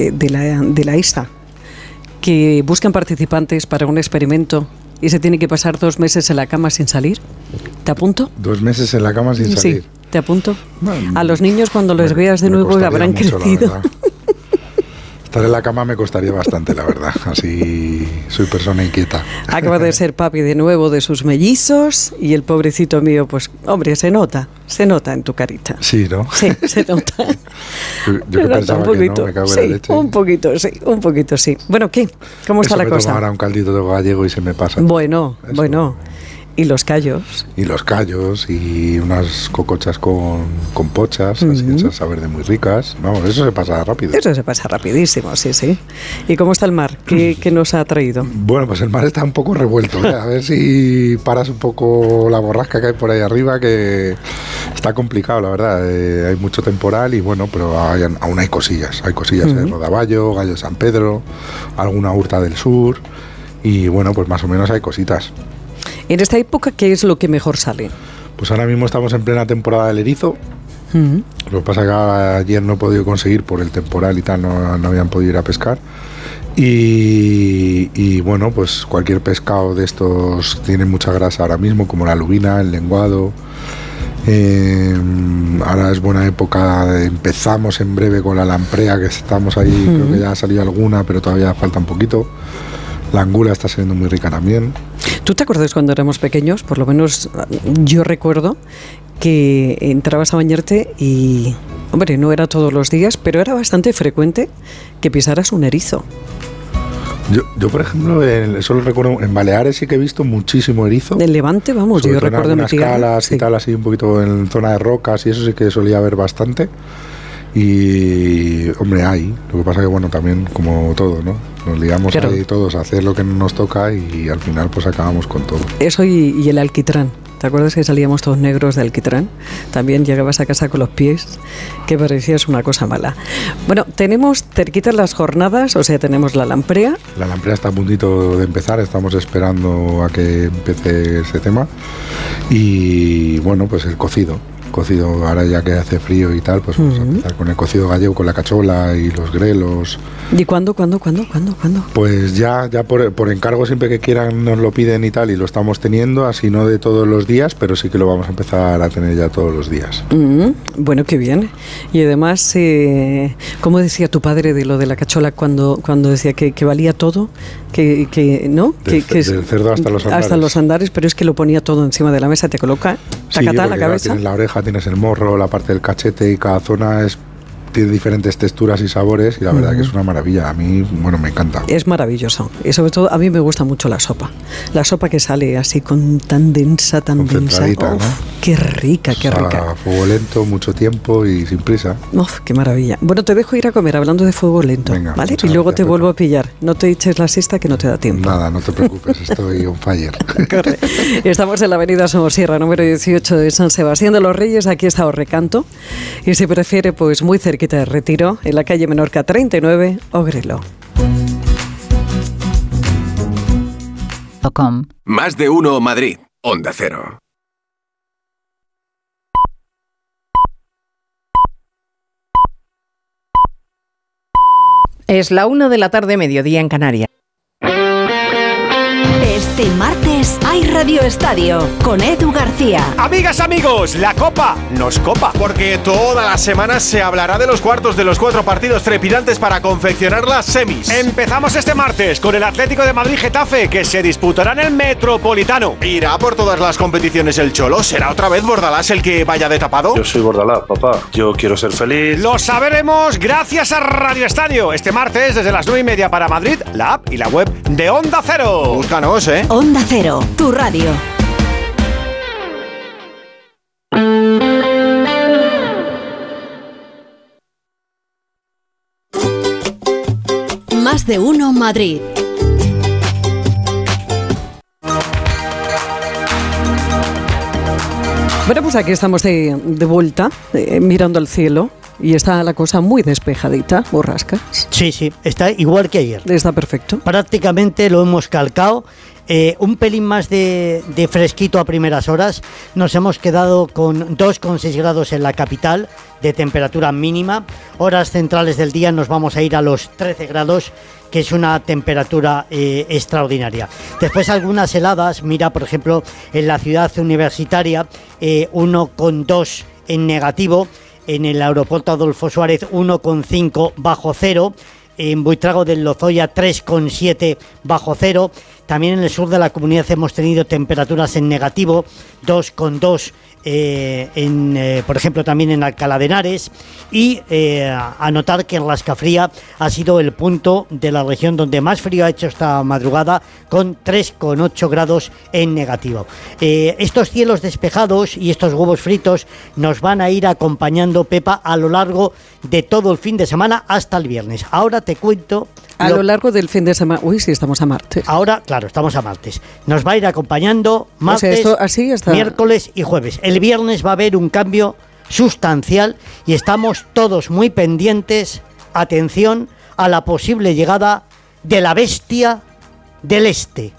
la ESA que buscan participantes para un experimento y se tiene que pasar 2 meses en la cama sin salir? ¿Te apunto? 2 meses en la cama sin salir. Sí, te apunto. A los niños cuando los veas de nuevo habrán crecido. Estar en la cama me costaría bastante, la verdad. Así soy persona inquieta. Acaba de ser papi de nuevo de sus mellizos y el pobrecito mío, pues, hombre, se nota en tu carita. Sí, ¿no? Sí, se nota. Yo que pensaba que no, me cago en la leche. Un poquito, sí. Bueno, ¿qué? ¿Cómo está la cosa? Eso me tomo ahora un caldito de gallego y se me pasa. Bueno. ¿Y los callos? Y unas cocochas con pochas, así hechas a verde muy ricas. Vamos, eso se pasa rápido. Eso se pasa rapidísimo, sí. ¿Y cómo está el mar? ¿Qué nos ha traído? Bueno, pues el mar está un poco revuelto. A ver si paras un poco la borrasca que hay por ahí arriba, que está complicado, la verdad. Hay mucho temporal y bueno, pero aún hay cosillas. Hay cosillas de Rodaballo, Gallo de San Pedro, alguna hurta del sur y bueno, pues más o menos hay cositas. En esta época, ¿qué es lo que mejor sale? Pues ahora mismo estamos en plena temporada del erizo. Lo que pasa es que ayer no he podido conseguir por el temporal y tal, no habían podido ir a pescar. Y bueno, pues cualquier pescado de estos tiene mucha grasa ahora mismo, como la lubina, el lenguado. Ahora es buena época, empezamos en breve con la lamprea, que estamos ahí, creo que ya ha salido alguna, pero todavía falta un poquito. La angula está siendo muy rica también. ¿Tú te acuerdas cuando éramos pequeños? Por lo menos yo recuerdo que entrabas a bañarte y, hombre, no era todos los días, pero era bastante frecuente que pisaras un erizo. Yo por ejemplo, eso lo recuerdo, en Baleares sí que he visto muchísimo erizo. En Levante, vamos, yo recuerdo en mi tierra. Calas y tal, así un poquito en zona de rocas y eso sí que solía haber bastante. Y, hombre, hay. Lo que pasa que, bueno, también como todo, ¿no? Nos liamos ahí todos a hacer lo que nos toca y al final pues acabamos con todo. Eso y el alquitrán. ¿Te acuerdas que salíamos todos negros de alquitrán? También llegabas a casa con los pies, que parecías una cosa mala. Bueno, tenemos cerquitas las jornadas, o sea, tenemos la lamprea. La lamprea está a puntito de empezar, estamos esperando a que empiece ese tema. Y, bueno, pues el cocido, ahora ya que hace frío y tal, pues vamos a empezar con el cocido gallego, con la cachola y los grelos. ¿Y cuándo? Pues ya por encargo, siempre que quieran nos lo piden y tal, y lo estamos teniendo, así no de todos los días, pero sí que lo vamos a empezar a tener ya todos los días. Bueno, qué bien. Y además, ¿cómo decía tu padre de lo de la cachola cuando decía que valía todo? ¿No? Del cerdo hasta los andares. Hasta los andares, pero es que lo ponía todo encima de la mesa, te coloca tacatá la cabeza. Tienes la oreja, tienes el morro, la parte del cachete, y cada zona tiene diferentes texturas y sabores, y la verdad que es una maravilla. A mí, bueno, me encanta. Es maravilloso. Y sobre todo, a mí me gusta mucho la sopa. La sopa que sale así tan densa. ¿No? Qué rica. A fuego lento, mucho tiempo y sin prisa. Qué maravilla. Bueno, te dejo ir a comer hablando de fuego lento. Venga, ¿vale? Y luego te vuelvo a pillar. No te eches la siesta, que no te da tiempo. Nada, no te preocupes, estoy on fire. Corre. Estamos en la avenida Somosierra, número 18 de San Sebastián de los Reyes. Aquí está O Recanto. Y si prefiere, pues muy cerquita cerquita de Retiro, en la calle Menorca 39, Ogrelo. Más de uno Madrid. Onda Cero. Es la 1 de la tarde, mediodía en Canarias. Este martes hay Radio Estadio con Edu García. Amigas, amigos, la Copa nos copa, porque todas las semanas se hablará de los cuartos de los 4 partidos trepidantes para confeccionar las semis. Empezamos este martes con el Atlético de Madrid-Getafe, que se disputará en el Metropolitano. ¿Irá por todas las competiciones el Cholo? ¿Será otra vez Bordalás el que vaya de tapado? Yo soy Bordalás, papá. Yo quiero ser feliz. Lo sabremos gracias a Radio Estadio. Este martes, desde las 9:30 para Madrid, la app y la web de Onda Cero. Búscanos, ¿eh? Onda Cero, tu radio. Más de uno Madrid. Bueno, pues aquí estamos de vuelta, mirando al cielo. Y está la cosa muy despejadita, borrascas. Sí, está igual que ayer. Está perfecto. Prácticamente lo hemos calcado. Un pelín más de fresquito a primeras horas. Nos hemos quedado con 2,6 grados en la capital de temperatura mínima. Horas centrales del día nos vamos a ir a los 13 grados, que es una temperatura extraordinaria. Después algunas heladas. Mira, por ejemplo, en la ciudad universitaria, 1,2 en negativo. En el aeropuerto Adolfo Suárez 1,5 bajo cero, en Buitrago del Lozoya 3,7 bajo cero. También en el sur de la comunidad hemos tenido temperaturas en negativo, 2,2 por ejemplo también en Alcalá de Henares, y anotar que en Rascafría ha sido el punto de la región donde más frío ha hecho esta madrugada, con 3,8 grados en negativo. Estos cielos despejados y estos huevos fritos nos van a ir acompañando, Pepa, a lo largo de todo el fin de semana hasta el viernes. Ahora te cuento... A lo largo del fin de semana... Uy, sí, estamos a martes. Ahora, claro, estamos a martes. Nos va a ir acompañando martes, miércoles y jueves. El viernes va a haber un cambio sustancial y estamos todos muy pendientes, atención, a la posible llegada de la bestia del este.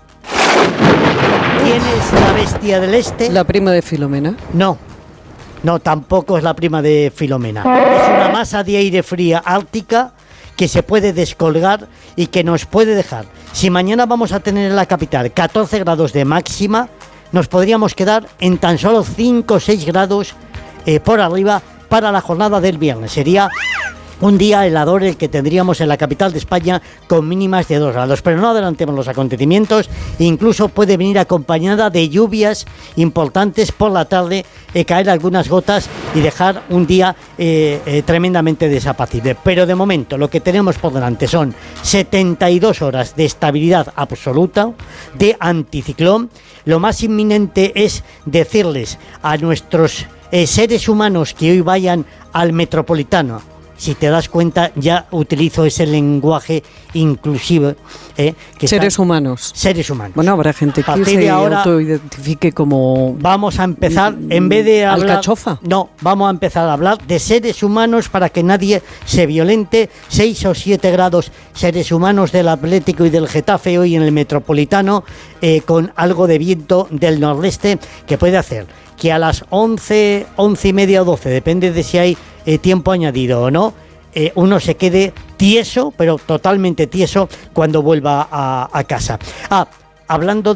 ¿Quién es la bestia del este? ¿La prima de Filomena? No, tampoco es la prima de Filomena. Es una masa de aire fría ártica que se puede descolgar y que nos puede dejar. Si mañana vamos a tener en la capital 14 grados de máxima, nos podríamos quedar en tan solo 5 o 6 grados por arriba para la jornada del viernes. Sería un día helador el que tendríamos en la capital de España, con mínimas de 2 grados. Pero no adelantemos los acontecimientos. Incluso puede venir acompañada de lluvias importantes por la tarde, caer algunas gotas y dejar un día tremendamente desapacible. Pero de momento lo que tenemos por delante son 72 horas de estabilidad absoluta, de anticiclón. Lo más inminente es decirles a nuestros seres humanos que hoy vayan al Metropolitano. Si te das cuenta, ya utilizo ese lenguaje inclusivo. Seres humanos. Seres humanos. Bueno, habrá gente que se autoidentifique como... Vamos a empezar, en vez de hablar... alcachofa. No, vamos a empezar a hablar de seres humanos para que nadie se violente. 6 o 7 grados seres humanos del Atlético y del Getafe hoy en el Metropolitano, con algo de viento del nordeste que puede hacer que a las 11 y media o 12, depende de si hay tiempo añadido o no, uno se quede tieso, pero totalmente tieso, cuando vuelva a casa. Hablando,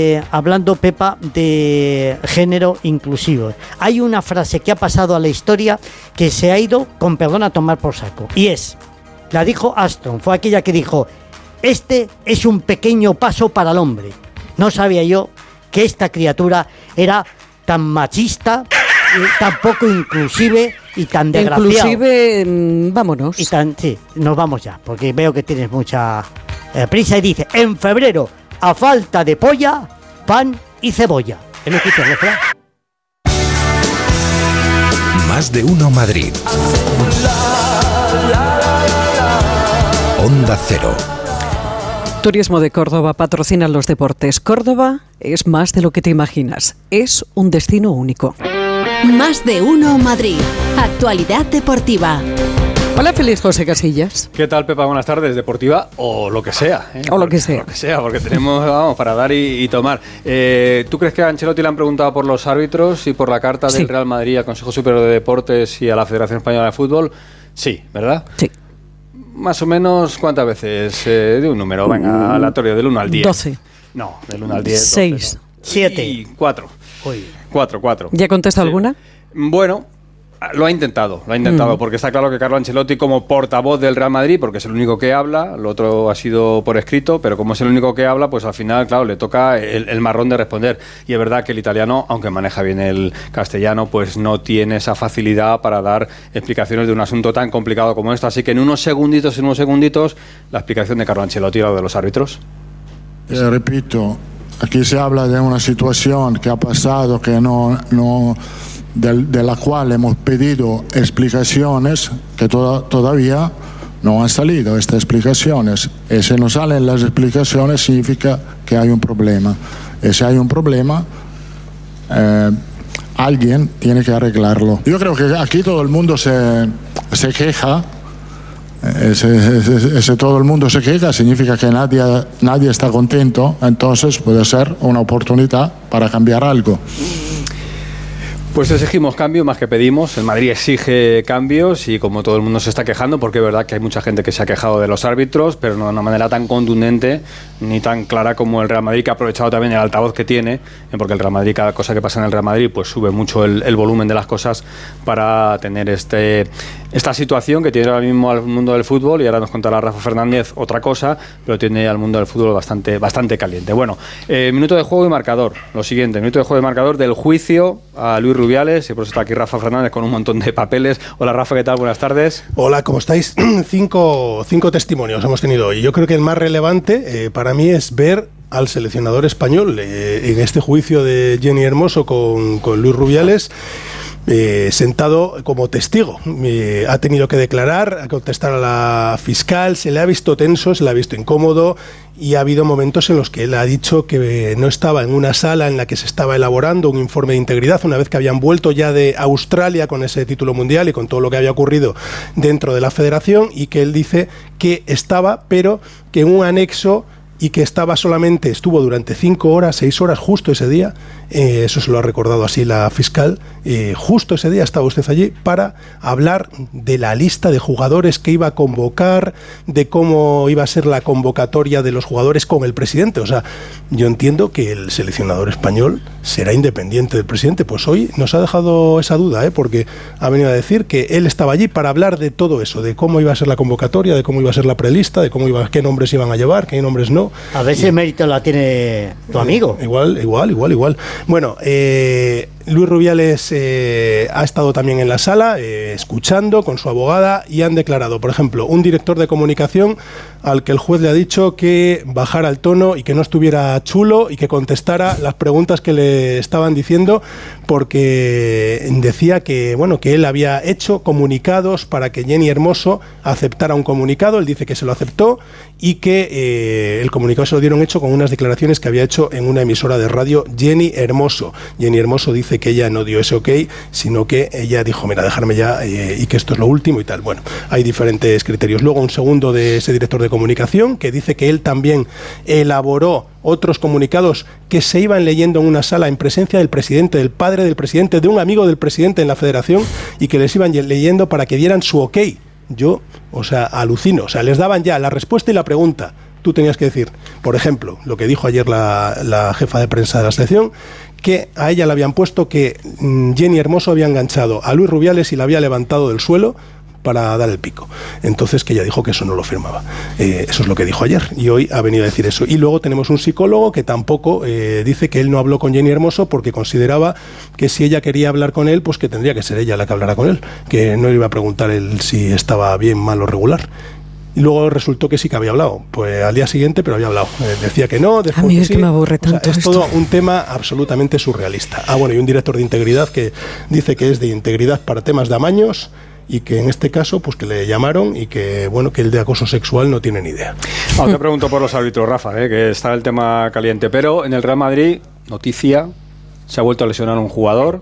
Pepa, de género inclusivo, hay una frase que ha pasado a la historia que se ha ido, con perdón, a tomar por saco, y la dijo Armstrong, fue aquella que dijo: este es un pequeño paso para el hombre. No sabía yo que esta criatura era tan machista, tan poco inclusive y tan desgraciado. Inclusive, vámonos. Sí, nos vamos ya, porque veo que tienes mucha prisa, y dice: en febrero, a falta de polla, pan y cebolla. ¿Es lo que te refrán? Más de uno Madrid. Onda Cero. Turismo de Córdoba patrocina los deportes. Córdoba es más de lo que te imaginas. Es un destino único. Más de uno Madrid. Actualidad deportiva. Hola, feliz José Casillas. ¿Qué tal, Pepa? Buenas tardes. Deportiva o lo que sea. O lo que sea. Lo que sea, porque tenemos, vamos, para dar y tomar. ¿Tú crees que a Ancelotti le han preguntado por los árbitros y por la carta del Real Madrid al Consejo Superior de Deportes y a la Federación Española de Fútbol? Sí, ¿verdad? Sí. Más o menos, ¿cuántas veces? De un número, venga, aleatorio, del 1 al 10. 12. No, del 1 al 10. 6. No. 7. Y 4. 4. ¿Ya contesta alguna? Bueno, lo ha intentado, porque está claro que Carlo Ancelotti, como portavoz del Real Madrid, porque es el único que habla, lo otro ha sido por escrito, pero como es el único que habla, pues al final, claro, le toca el marrón de responder. Y es verdad que el italiano, aunque maneja bien el castellano, pues no tiene esa facilidad para dar explicaciones de un asunto tan complicado como este. Así que en unos segunditos, la explicación de Carlo Ancelotti, la de los árbitros. Repito, aquí se habla de una situación que ha pasado, que de la cual hemos pedido explicaciones que todavía no han salido estas explicaciones. Y si no salen las explicaciones significa que hay un problema. Y si hay un problema, alguien tiene que arreglarlo. Yo creo que aquí todo el mundo se queja. Si todo el mundo se queja significa que nadie está contento, entonces puede ser una oportunidad para cambiar algo. Pues exigimos cambio más que pedimos. El Madrid exige cambios y como todo el mundo se está quejando, porque es verdad que hay mucha gente que se ha quejado de los árbitros, pero no de una manera tan contundente ni tan clara como el Real Madrid, que ha aprovechado también el altavoz que tiene, porque el Real Madrid, cada cosa que pasa en el Real Madrid, pues sube mucho el volumen de las cosas para tener esta situación que tiene ahora mismo al mundo del fútbol. Y ahora nos contará Rafa Fernández otra cosa, pero tiene al mundo del fútbol bastante caliente. Bueno, minuto de juego y marcador. Lo siguiente, minuto de juego y marcador del juicio a Luis Rubiales, y por eso está aquí Rafa Fernández con un montón de papeles. Hola Rafa, ¿qué tal? Buenas tardes. Hola, ¿cómo estáis? Cinco testimonios hemos tenido hoy. Yo creo que el más relevante para mí es ver al seleccionador español en este juicio de Jenny Hermoso con Luis Rubiales. Sentado como testigo, ha tenido que declarar, a contestar a la fiscal, se le ha visto tenso, se le ha visto incómodo, y ha habido momentos en los que él ha dicho que no estaba en una sala en la que se estaba elaborando un informe de integridad, una vez que habían vuelto ya de Australia con ese título mundial y con todo lo que había ocurrido dentro de la federación, y que él dice que estaba, pero que en un anexo, y que estuvo durante 5 horas, 6 horas, justo ese día, eso se lo ha recordado así la fiscal, justo ese día estaba usted allí para hablar de la lista de jugadores que iba a convocar, de cómo iba a ser la convocatoria de los jugadores con el presidente. O sea, yo entiendo que el seleccionador español será independiente del presidente. Pues hoy nos ha dejado esa duda, porque ha venido a decir que él estaba allí para hablar de todo eso, de cómo iba a ser la convocatoria, de cómo iba a ser la prelista, de qué nombres iban a llevar, qué nombres no. A ver si el mérito la tiene tu amigo. Igual. Bueno, Luis Rubiales ha estado también en la sala escuchando con su abogada, y han declarado, por ejemplo, un director de comunicación al que el juez le ha dicho que bajara el tono y que no estuviera chulo y que contestara las preguntas que le estaban diciendo, porque decía que él había hecho comunicados para que Jenny Hermoso aceptara un comunicado. Él dice que se lo aceptó y que el comunicado se lo dieron hecho con unas declaraciones que había hecho en una emisora de radio Jenny Hermoso. Jenny Hermoso dice que ella no dio ese ok, sino que ella dijo, mira, dejarme ya y que esto es lo último y tal. Bueno, hay diferentes criterios. Luego un segundo de ese director de comunicación que dice que él también elaboró otros comunicados que se iban leyendo en una sala en presencia del presidente, del padre del presidente, de un amigo del presidente en la federación, y que les iban leyendo para que dieran su ok. Yo, alucino. Les daban ya la respuesta y la pregunta. Tú tenías que decir, por ejemplo, lo que dijo ayer la jefa de prensa de la selección, que a ella le habían puesto que Jenny Hermoso había enganchado a Luis Rubiales y la había levantado del suelo para dar el pico. Entonces, que ella dijo que eso no lo firmaba. Eso es lo que dijo ayer, y hoy ha venido a decir eso. Y luego tenemos un psicólogo que tampoco dice que él no habló con Jenny Hermoso porque consideraba que si ella quería hablar con él, pues que tendría que ser ella la que hablara con él, que no le iba a preguntar él si estaba bien, mal o regular. Y luego resultó que sí que había hablado, pues al día siguiente, pero había hablado. Decía que no, después a mí es sí. que me aburre tanto Es esto. todo un tema absolutamente surrealista. Bueno, y un director de integridad que dice que es de integridad para temas de amaños, y que en este caso, pues que le llamaron, y que que el de acoso sexual no tiene ni idea. Te pregunto por los árbitros, Rafa, que está el tema caliente, pero en el Real Madrid, noticia, se ha vuelto a lesionar un jugador.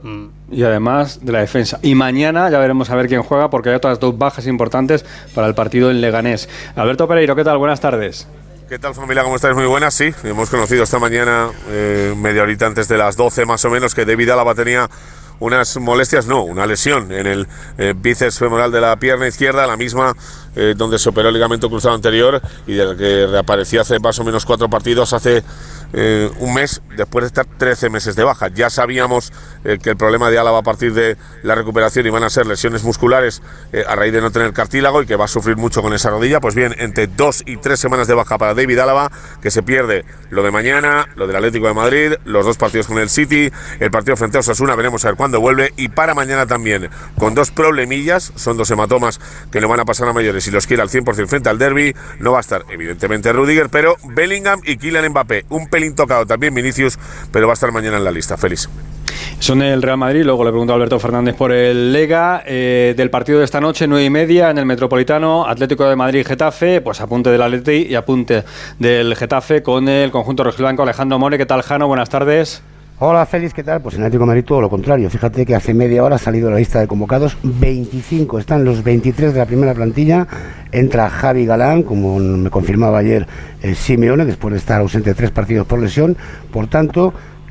y además de la defensa. Y mañana ya veremos a ver quién juega, porque hay otras 2 bajas importantes para el partido en Leganés. Alberto Pereiro, ¿qué tal? Buenas tardes. ¿Qué tal, familia? ¿Cómo estáis? Muy buenas, sí. Hemos conocido esta mañana, media horita antes de las 12 más o menos, que David Álava tenía unas molestias, no, una lesión en el bíceps femoral de la pierna izquierda, la misma donde se operó el ligamento cruzado anterior y de la que reapareció hace más o menos 4 partidos, hace un mes, después de estar 13 meses de baja. Ya sabíamos que el problema de Álava a partir de la recuperación iban a ser lesiones musculares a raíz de no tener cartílago y que va a sufrir mucho con esa rodilla. Pues bien, entre 2 y 3 semanas de baja para David Álava, que se pierde lo de mañana, lo del Atlético de Madrid, los 2 partidos con el City, el partido frente a Osasuna, veremos a ver cuándo vuelve, y para mañana también con 2 problemillas, son 2 hematomas que le van a pasar a mayores y los quiere al 100% frente al derbi. No va a estar evidentemente Rüdiger, pero Bellingham y Kylian Mbappé, un pelín tocado también Vinicius, pero va a estar mañana en la lista. Félix. Son el Real Madrid, luego le pregunto a Alberto Fernández por el Lega, del partido de esta noche, 9:30 en el Metropolitano, Atlético de Madrid-Getafe, pues apunte del Atleti y apunte del Getafe con el conjunto rojiblanco. Alejandro More, ¿qué tal, Jano? Buenas tardes. Hola, Félix, ¿qué tal? Pues en Atlético de Madrid todo lo contrario. Fíjate que hace media hora ha salido la lista de convocados, 25, están los 23 de la primera plantilla, entra Javi Galán, como me confirmaba ayer Simeone, después de estar ausente 3 partidos por lesión, por tanto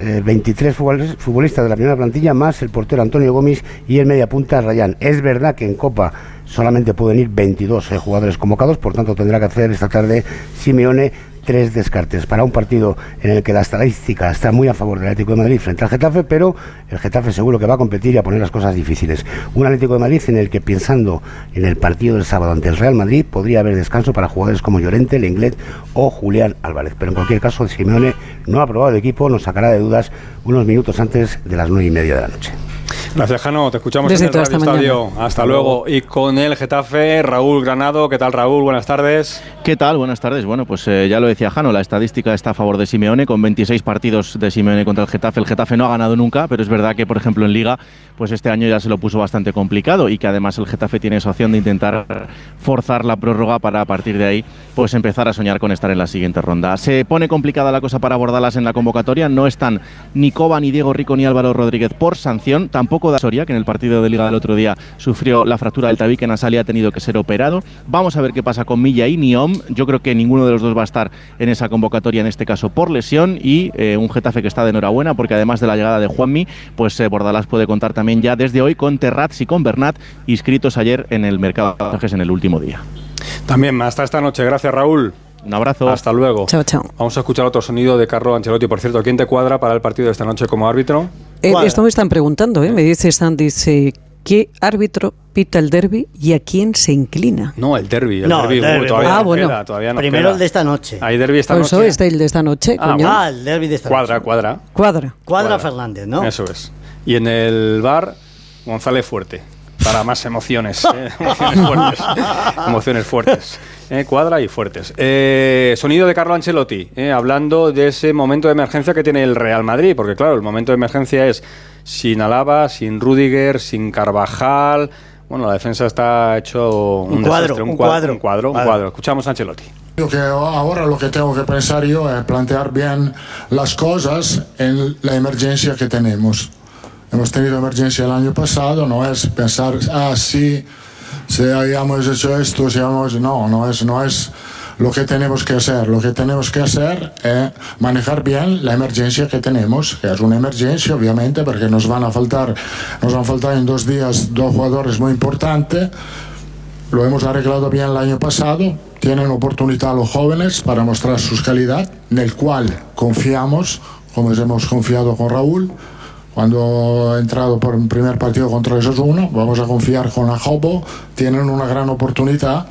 23 futbolistas de la primera plantilla, más el portero Antonio Gómez y el mediapunta Rayán. Es verdad que en Copa solamente pueden ir 22 jugadores convocados, por tanto tendrá que hacer esta tarde Simeone 3 descartes para un partido en el que la estadística está muy a favor del Atlético de Madrid frente al Getafe, pero el Getafe seguro que va a competir y a poner las cosas difíciles. Un Atlético de Madrid en el que, pensando en el partido del sábado ante el Real Madrid, podría haber descanso para jugadores como Llorente, Lenglet o Julián Álvarez, pero en cualquier caso Simeone no ha probado el equipo, nos sacará de dudas unos minutos antes de las 9:30 de la noche. Gracias, Jano. Te escuchamos Desde en el Radio Estadio. Hasta luego. Y con el Getafe, Raúl Granado. ¿Qué tal, Raúl? Buenas tardes. ¿Qué tal? Buenas tardes. Bueno, pues ya lo decía Jano, la estadística está a favor de Simeone, con 26 partidos de Simeone contra el Getafe. El Getafe no ha ganado nunca, pero es verdad que, por ejemplo, en Liga, pues este año ya se lo puso bastante complicado y que además el Getafe tiene esa opción de intentar forzar la prórroga para, a partir de ahí, pues empezar a soñar con estar en la siguiente ronda. Se pone complicada la cosa para Bordalas en la convocatoria. No están ni Coba, ni Diego Rico, ni Álvaro Rodríguez por sanción. Tampoco da Soria, que en el partido de Liga del otro día sufrió la fractura del tabique nasal y ha tenido que ser operado. Vamos a ver qué pasa con Milla y Niom. Yo creo que ninguno de los dos va a estar en esa convocatoria, en este caso por lesión, y un Getafe que está de enhorabuena porque además de la llegada de Juanmi, pues Bordalas puede contar también ya desde hoy con Terrats y con Bernat, inscritos ayer en el mercado de fichajes en el último día. También hasta esta noche. Gracias, Raúl. Un abrazo. Hasta luego. Chao, chao. Vamos a escuchar otro sonido de Carlo Ancelotti. Por cierto, ¿quién te cuadra para el partido de esta noche como árbitro? Esto me están preguntando, me dice Sandy, ¿qué árbitro pita el derbi y a quién se inclina? No, el derbi. Todavía no bueno. queda, todavía no Primero queda. el de esta noche. Hay derbi esta Pues noche. es el de esta noche, coño. El derbi de esta Cuadra. noche. Cuadra Fernández, ¿no? Eso es. Y en el bar, González Fuerte. Para más emociones. Emociones fuertes. Cuadra y fuertes. Sonido de Carlo Ancelotti, hablando de ese momento de emergencia que tiene el Real Madrid, porque claro, el momento de emergencia es sin Alaba, sin Rüdiger, sin Carvajal. Bueno, la defensa está hecho un cuadro. Escuchamos a Ancelotti. Creo que ahora lo que tengo que pensar yo es plantear bien las cosas en la emergencia que tenemos. Hemos tenido emergencia el año pasado, no es pensar, sí, si hayamos hecho esto, no es lo que tenemos que hacer. Lo que tenemos que hacer es manejar bien la emergencia que tenemos, que es una emergencia, obviamente, porque nos van a faltar en 2 días 2 jugadores muy importantes. Lo hemos arreglado bien el año pasado. Tienen oportunidad los jóvenes para mostrar su calidad, en el cual confiamos, como hemos confiado con Raúl. Cuando ha entrado por un primer partido contra esos uno, vamos a confiar con Ajobo, tienen una gran oportunidad.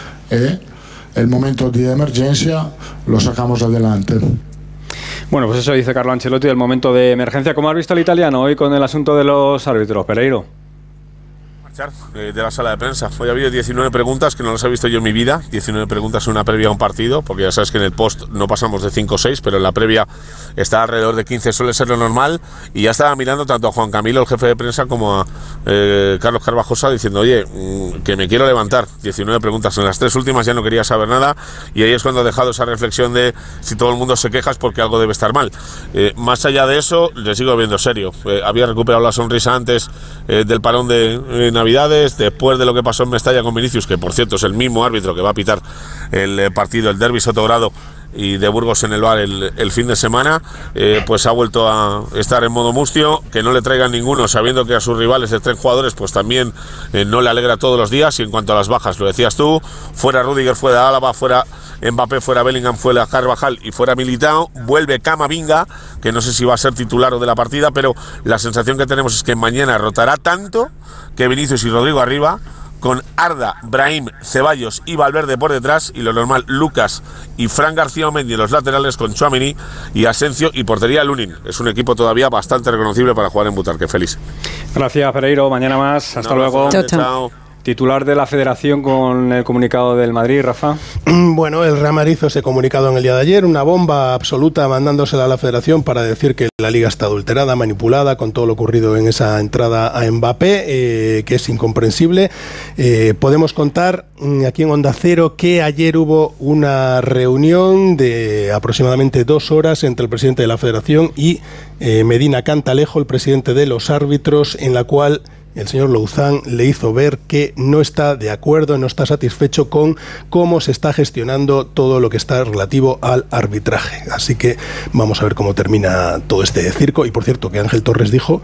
El momento de emergencia lo sacamos adelante. Bueno, pues eso dice Carlo Ancelotti del momento de emergencia. ¿Cómo has visto al italiano hoy con el asunto de los árbitros, Pereiro? de la sala de prensa. Hoy ha habido 19 preguntas que no las he visto yo en mi vida. 19 preguntas en una previa a un partido, porque ya sabes que en el post no pasamos de 5 o 6, pero en la previa está alrededor de 15, suele ser lo normal. Y ya estaba mirando tanto a Juan Camilo, el jefe de prensa, como a Carlos Carvajosa, diciendo, oye, que me quiero levantar. 19 preguntas. En las 3 últimas ya no quería saber nada, y ahí es cuando he dejado esa reflexión de si todo el mundo se queja es porque algo debe estar mal. Más allá de eso, le sigo viendo serio. Había recuperado la sonrisa antes del parón de Navidades, después de lo que pasó en Mestalla con Vinicius, que por cierto es el mismo árbitro que va a pitar el partido, el derbi Sotogrado y de Burgos en el VAR el fin de semana, pues ha vuelto a estar en modo mustio. Que no le traigan ninguno, sabiendo que a sus rivales de 3 jugadores pues también no le alegra todos los días. Y en cuanto a las bajas, lo decías tú, fuera Rüdiger, fuera Álava, fuera Mbappé, fuera Bellingham, fuera Carvajal y fuera Militao, vuelve Camavinga, que no sé si va a ser titular o de la partida, pero la sensación que tenemos es que mañana rotará tanto que Vinicius y Rodrigo arriba, con Arda, Brahim, Ceballos y Valverde por detrás, y lo normal, Lucas y Fran García Omendi en los laterales, con Tchouaméni y Asensio, y portería Lunin. Es un equipo todavía bastante reconocible para jugar en Butarque. Feliz. Gracias, Pereiro. Mañana más. Hasta luego. Chao, chao. Titular de la Federación con el comunicado del Madrid, Rafa. Bueno, el Real Madrid hizo ese comunicado en el día de ayer, una bomba absoluta mandándosela a la Federación para decir que la Liga está adulterada, manipulada, con todo lo ocurrido en esa entrada a Mbappé, que es incomprensible. Podemos contar aquí en Onda Cero que ayer hubo una reunión de aproximadamente 2 horas entre el presidente de la Federación y Medina Cantalejo, el presidente de los árbitros, en la cual el señor Louzán le hizo ver que no está de acuerdo, no está satisfecho con cómo se está gestionando todo lo que está relativo al arbitraje. Así que vamos a ver cómo termina todo este circo. Y por cierto, que Ángel Torres dijo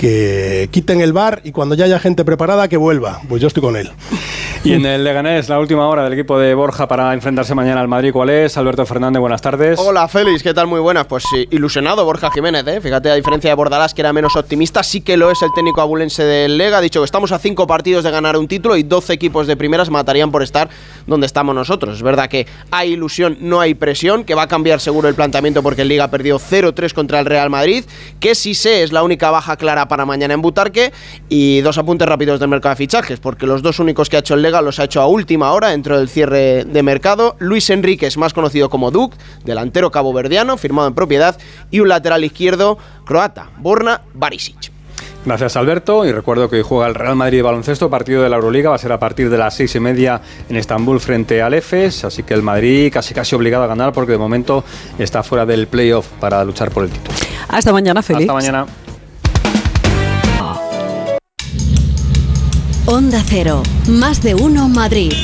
que quiten el VAR y cuando ya haya gente preparada que vuelva. Pues yo estoy con él. Y en el Leganés, la última hora del equipo de Borja para enfrentarse mañana al Madrid, ¿cuál es? Alberto Fernández, buenas tardes. Hola, Félix, ¿qué tal? Muy buenas. Pues sí, ilusionado Borja Jiménez, ¿eh? Fíjate, a diferencia de Bordalás, que era menos optimista, sí que lo es el técnico abulense del Lega. Ha dicho que estamos a 5 partidos de ganar un título y 12 equipos de primeras matarían por estar donde estamos nosotros. Es verdad que hay ilusión, no hay presión, que va a cambiar seguro el planteamiento porque el Liga perdió 0-3 contra el Real Madrid, que sí sé es la única baja clara para mañana en Butarque. Y 2 apuntes rápidos del mercado de fichajes, porque los 2 únicos que ha hecho el Lega los ha hecho a última hora dentro del cierre de mercado. Luis Enríquez, más conocido como Duk, delantero caboverdiano, firmado en propiedad, y un lateral izquierdo croata, Borna Barisic. Gracias, Alberto, y recuerdo que hoy juega el Real Madrid de baloncesto, partido de la Euroliga, va a ser a partir de las 6:30 en Estambul frente al Efes, así que el Madrid casi obligado a ganar porque de momento está fuera del playoff para luchar por el título. Hasta mañana, Félix. Hasta mañana. Onda Cero, más de uno Madrid.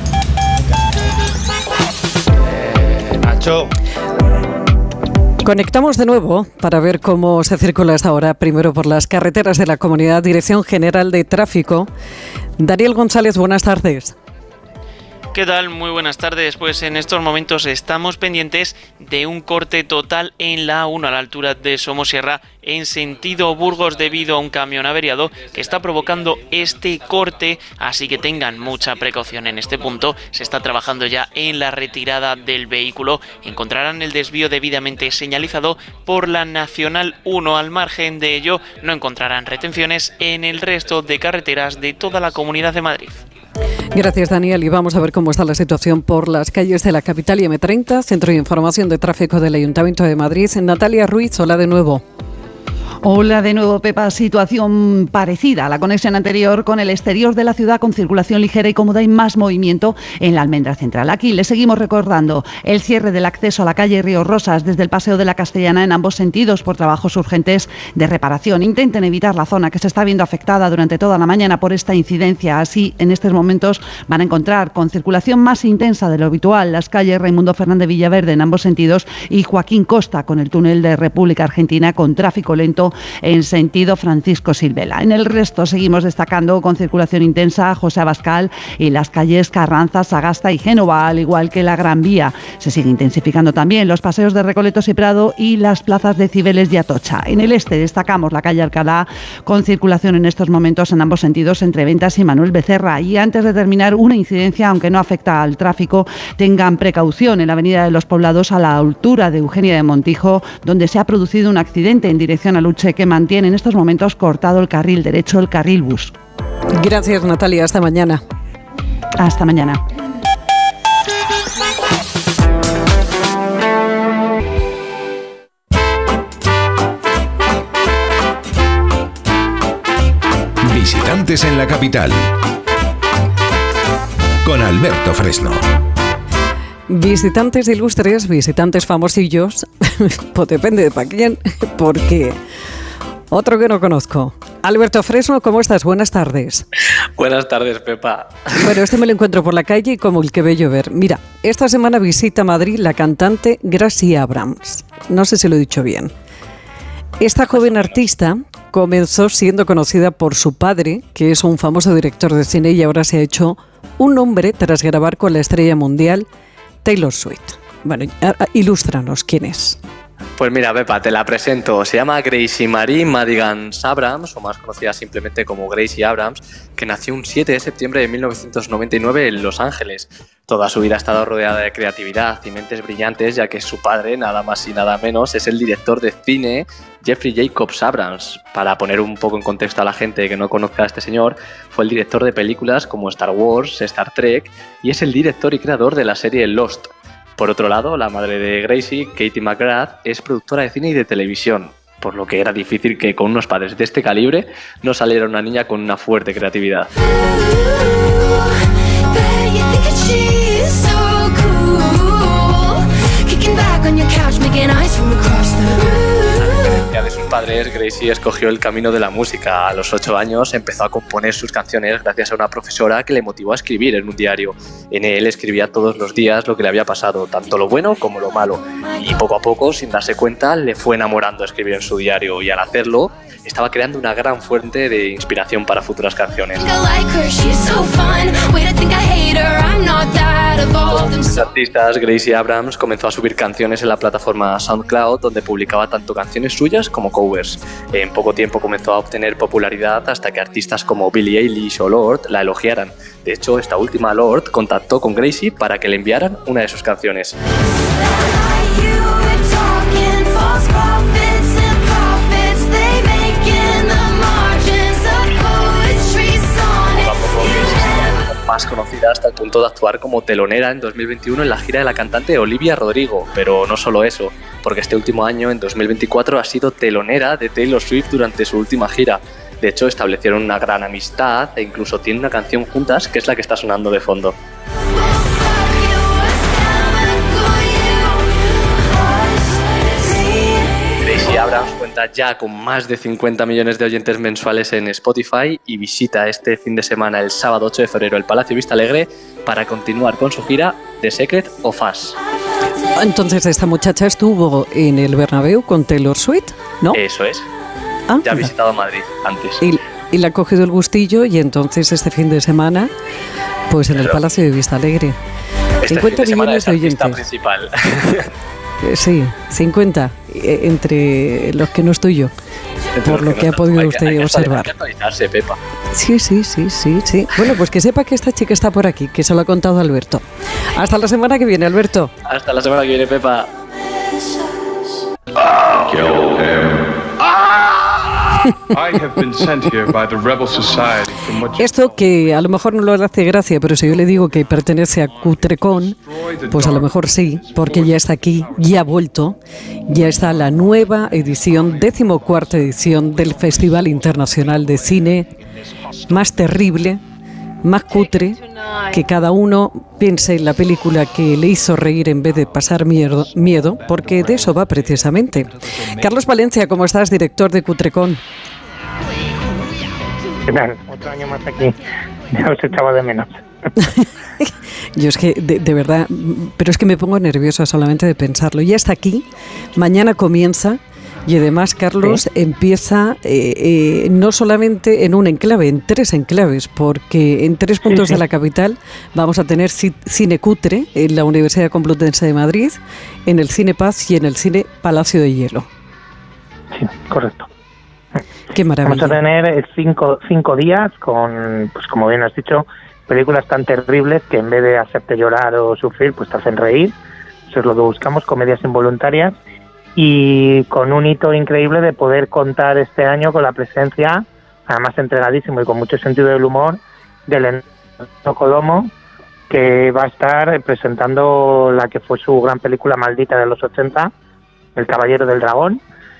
Nacho. Conectamos de nuevo para ver cómo se circula hasta ahora, primero por las carreteras de la comunidad. Dirección General de Tráfico. Daniel González, buenas tardes. ¿Qué tal? Muy buenas tardes. Pues en estos momentos estamos pendientes de un corte total en la A1 a la altura de Somosierra en sentido Burgos debido a un camión averiado que está provocando este corte, así que tengan mucha precaución en este punto. Se está trabajando ya en la retirada del vehículo. Encontrarán el desvío debidamente señalizado por la Nacional 1. Al margen de ello, no encontrarán retenciones en el resto de carreteras de toda la Comunidad de Madrid. Gracias, Daniel. Y vamos a ver cómo está la situación por las calles de la capital y M30, Centro de Información de Tráfico del Ayuntamiento de Madrid. Natalia Ruiz, hola de nuevo. Hola de nuevo, Pepa. Situación parecida a la conexión anterior con el exterior de la ciudad, con circulación ligera y cómoda y más movimiento en la Almendra Central. Aquí les seguimos recordando el cierre del acceso a la calle Río Rosas desde el Paseo de la Castellana en ambos sentidos por trabajos urgentes de reparación. Intenten evitar la zona que se está viendo afectada durante toda la mañana por esta incidencia. Así, en estos momentos van a encontrar con circulación más intensa de lo habitual las calles Raimundo Fernández Villaverde en ambos sentidos y Joaquín Costa con el túnel de República Argentina con tráfico lento en sentido Francisco Silvela. En el resto seguimos destacando con circulación intensa José Abascal y las calles Carranza, Sagasta y Génova, al igual que la Gran Vía. Se sigue intensificando también los paseos de Recoletos y Prado y las plazas de Cibeles y Atocha. En el este destacamos la calle Alcalá con circulación en estos momentos en ambos sentidos entre Ventas y Manuel Becerra. Y antes de terminar, una incidencia, aunque no afecta al tráfico, tengan precaución en la avenida de los Poblados a la altura de Eugenia de Montijo, donde se ha producido un accidente en dirección al Calauche, que mantiene en estos momentos cortado el carril derecho, el carril bus. Gracias, Natalia. Hasta mañana. Hasta mañana. Visitantes en la capital. Con Alberto Fresno. Visitantes ilustres, visitantes famosillos, pues depende de para quién, porque otro que no conozco. Alberto Fresno, ¿cómo estás? Buenas tardes. Buenas tardes, Pepa. Bueno, este me lo encuentro por la calle y como el que ve llover. Mira, esta semana visita Madrid la cantante Gracie Abrams. No sé si lo he dicho bien. Esta joven artista comenzó siendo conocida por su padre, que es un famoso director de cine, y ahora se ha hecho un nombre tras grabar con la estrella mundial Taylor Swift. Bueno, ilústranos, ¿quién es? Pues mira, Pepa, te la presento. Se llama Gracie Marie Madigan Abrams, o más conocida simplemente como Gracie Abrams, que nació un 7 de septiembre de 1999 en Los Ángeles. Toda su vida ha estado rodeada de creatividad y mentes brillantes, ya que su padre, nada más y nada menos, es el director de cine Jeffrey Jacobs Abrams. Para poner un poco en contexto a la gente que no conozca a este señor, fue el director de películas como Star Wars, Star Trek, y es el director y creador de la serie Lost. Por otro lado, la madre de Gracie, Katie McGrath, es productora de cine y de televisión, por lo que era difícil que con unos padres de este calibre no saliera una niña con una fuerte creatividad. De sus padres, Gracie escogió el camino de la música. A los 8 años empezó a componer sus canciones gracias a una profesora que le motivó a escribir en un diario. En él escribía todos los días lo que le había pasado, tanto lo bueno como lo malo. Y poco a poco, sin darse cuenta, le fue enamorando escribir en su diario, y al hacerlo estaba creando una gran fuente de inspiración para futuras canciones. Los artistas, Gracie Abrams comenzó a subir canciones en la plataforma SoundCloud, donde publicaba tanto canciones suyas como covers. En poco tiempo comenzó a obtener popularidad hasta que artistas como Billie Eilish o Lorde la elogiaran. De hecho, esta última, Lorde, contactó con Gracie para que le enviaran una de sus canciones. Más conocida hasta el punto de actuar como telonera en 2021 en la gira de la cantante Olivia Rodrigo, pero no solo eso, porque este último año, en 2024, ha sido telonera de Taylor Swift durante su última gira. De hecho, establecieron una gran amistad e incluso tienen una canción juntas que es la que está sonando de fondo. Gracie Abrams cuenta ya con más de 50 millones de oyentes mensuales en Spotify y visita este fin de semana, el sábado 8 de febrero, el Palacio Vista Alegre para continuar con su gira The Secret of Us. Entonces, esta muchacha estuvo en el Bernabéu con Taylor Swift, ¿no? Eso es. Ya ha visitado Madrid antes. Y le ha cogido el gustillo, y entonces este fin de semana, pues en el Palacio de Vista Alegre. Este 50 millones de oyentes. Principal. Sí, 50, entre los que no estoy yo, por lo que ha podido usted observar. Hay que actualizarse, Pepa. Sí. Bueno, pues que sepa que esta chica está por aquí, que se lo ha contado Alberto. Hasta la semana que viene, Alberto. Hasta la semana que viene, Pepa. Esto que a lo mejor no le hace gracia, pero si yo le digo que pertenece a Cutrecon, pues a lo mejor sí, porque ya está aquí, ya ha vuelto, ya está la nueva edición, 14ª edición del Festival Internacional de Cine, más terrible, más cutre, que cada uno piense en la película que le hizo reír en vez de pasar miedo, porque de eso va precisamente. Carlos Valencia, ¿cómo estás? Director de Cutrecon. ¿Qué tal? Otro año más aquí. Ya os echaba de menos. Yo es que, de verdad, pero es que me pongo nerviosa solamente de pensarlo. Ya está aquí, mañana comienza. Y además, Carlos, empieza no solamente en un enclave, en 3 enclaves, porque en 3 puntos de la capital vamos a tener Cine Cutre, en la Universidad Complutense de Madrid, en el Cine Paz y en el Cine Palacio de Hielo. Sí, correcto. Qué maravilla. Vamos a tener 5 días con, pues como bien has dicho, películas tan terribles que en vez de hacerte llorar o sufrir, pues te hacen reír. Eso es lo que buscamos, comedias involuntarias. y con un hito increíble de poder contar este año con la presencia, además entregadísimo y con mucho sentido del humor, del Enrico Colomo, que va a estar presentando la que fue su gran película maldita de los 80, El Caballero del Dragón,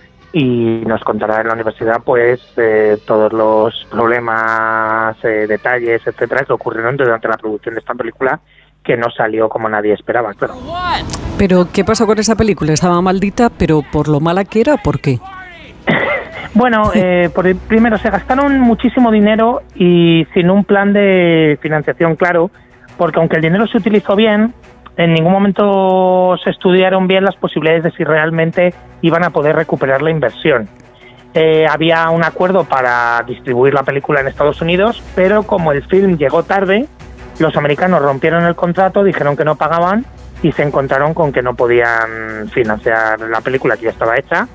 y nos contará en la universidad pues todos los problemas, detalles, etcétera, que ocurrieron durante la producción de esta película, que no salió como nadie esperaba, claro. Pero, ¿qué pasó con esa película? ¿Estaba maldita, pero por lo mala que era? ¿Por qué? Bueno, primero se gastaron muchísimo dinero y sin un plan de financiación claro, porque aunque el dinero se utilizó bien, en ningún momento se estudiaron bien las posibilidades de si realmente iban a poder recuperar la inversión. Había un acuerdo para distribuir la película en Estados Unidos, pero como el film llegó tarde, los americanos rompieron el contrato, dijeron que no pagaban y se encontraron con que no podían financiar la película que ya estaba hecha,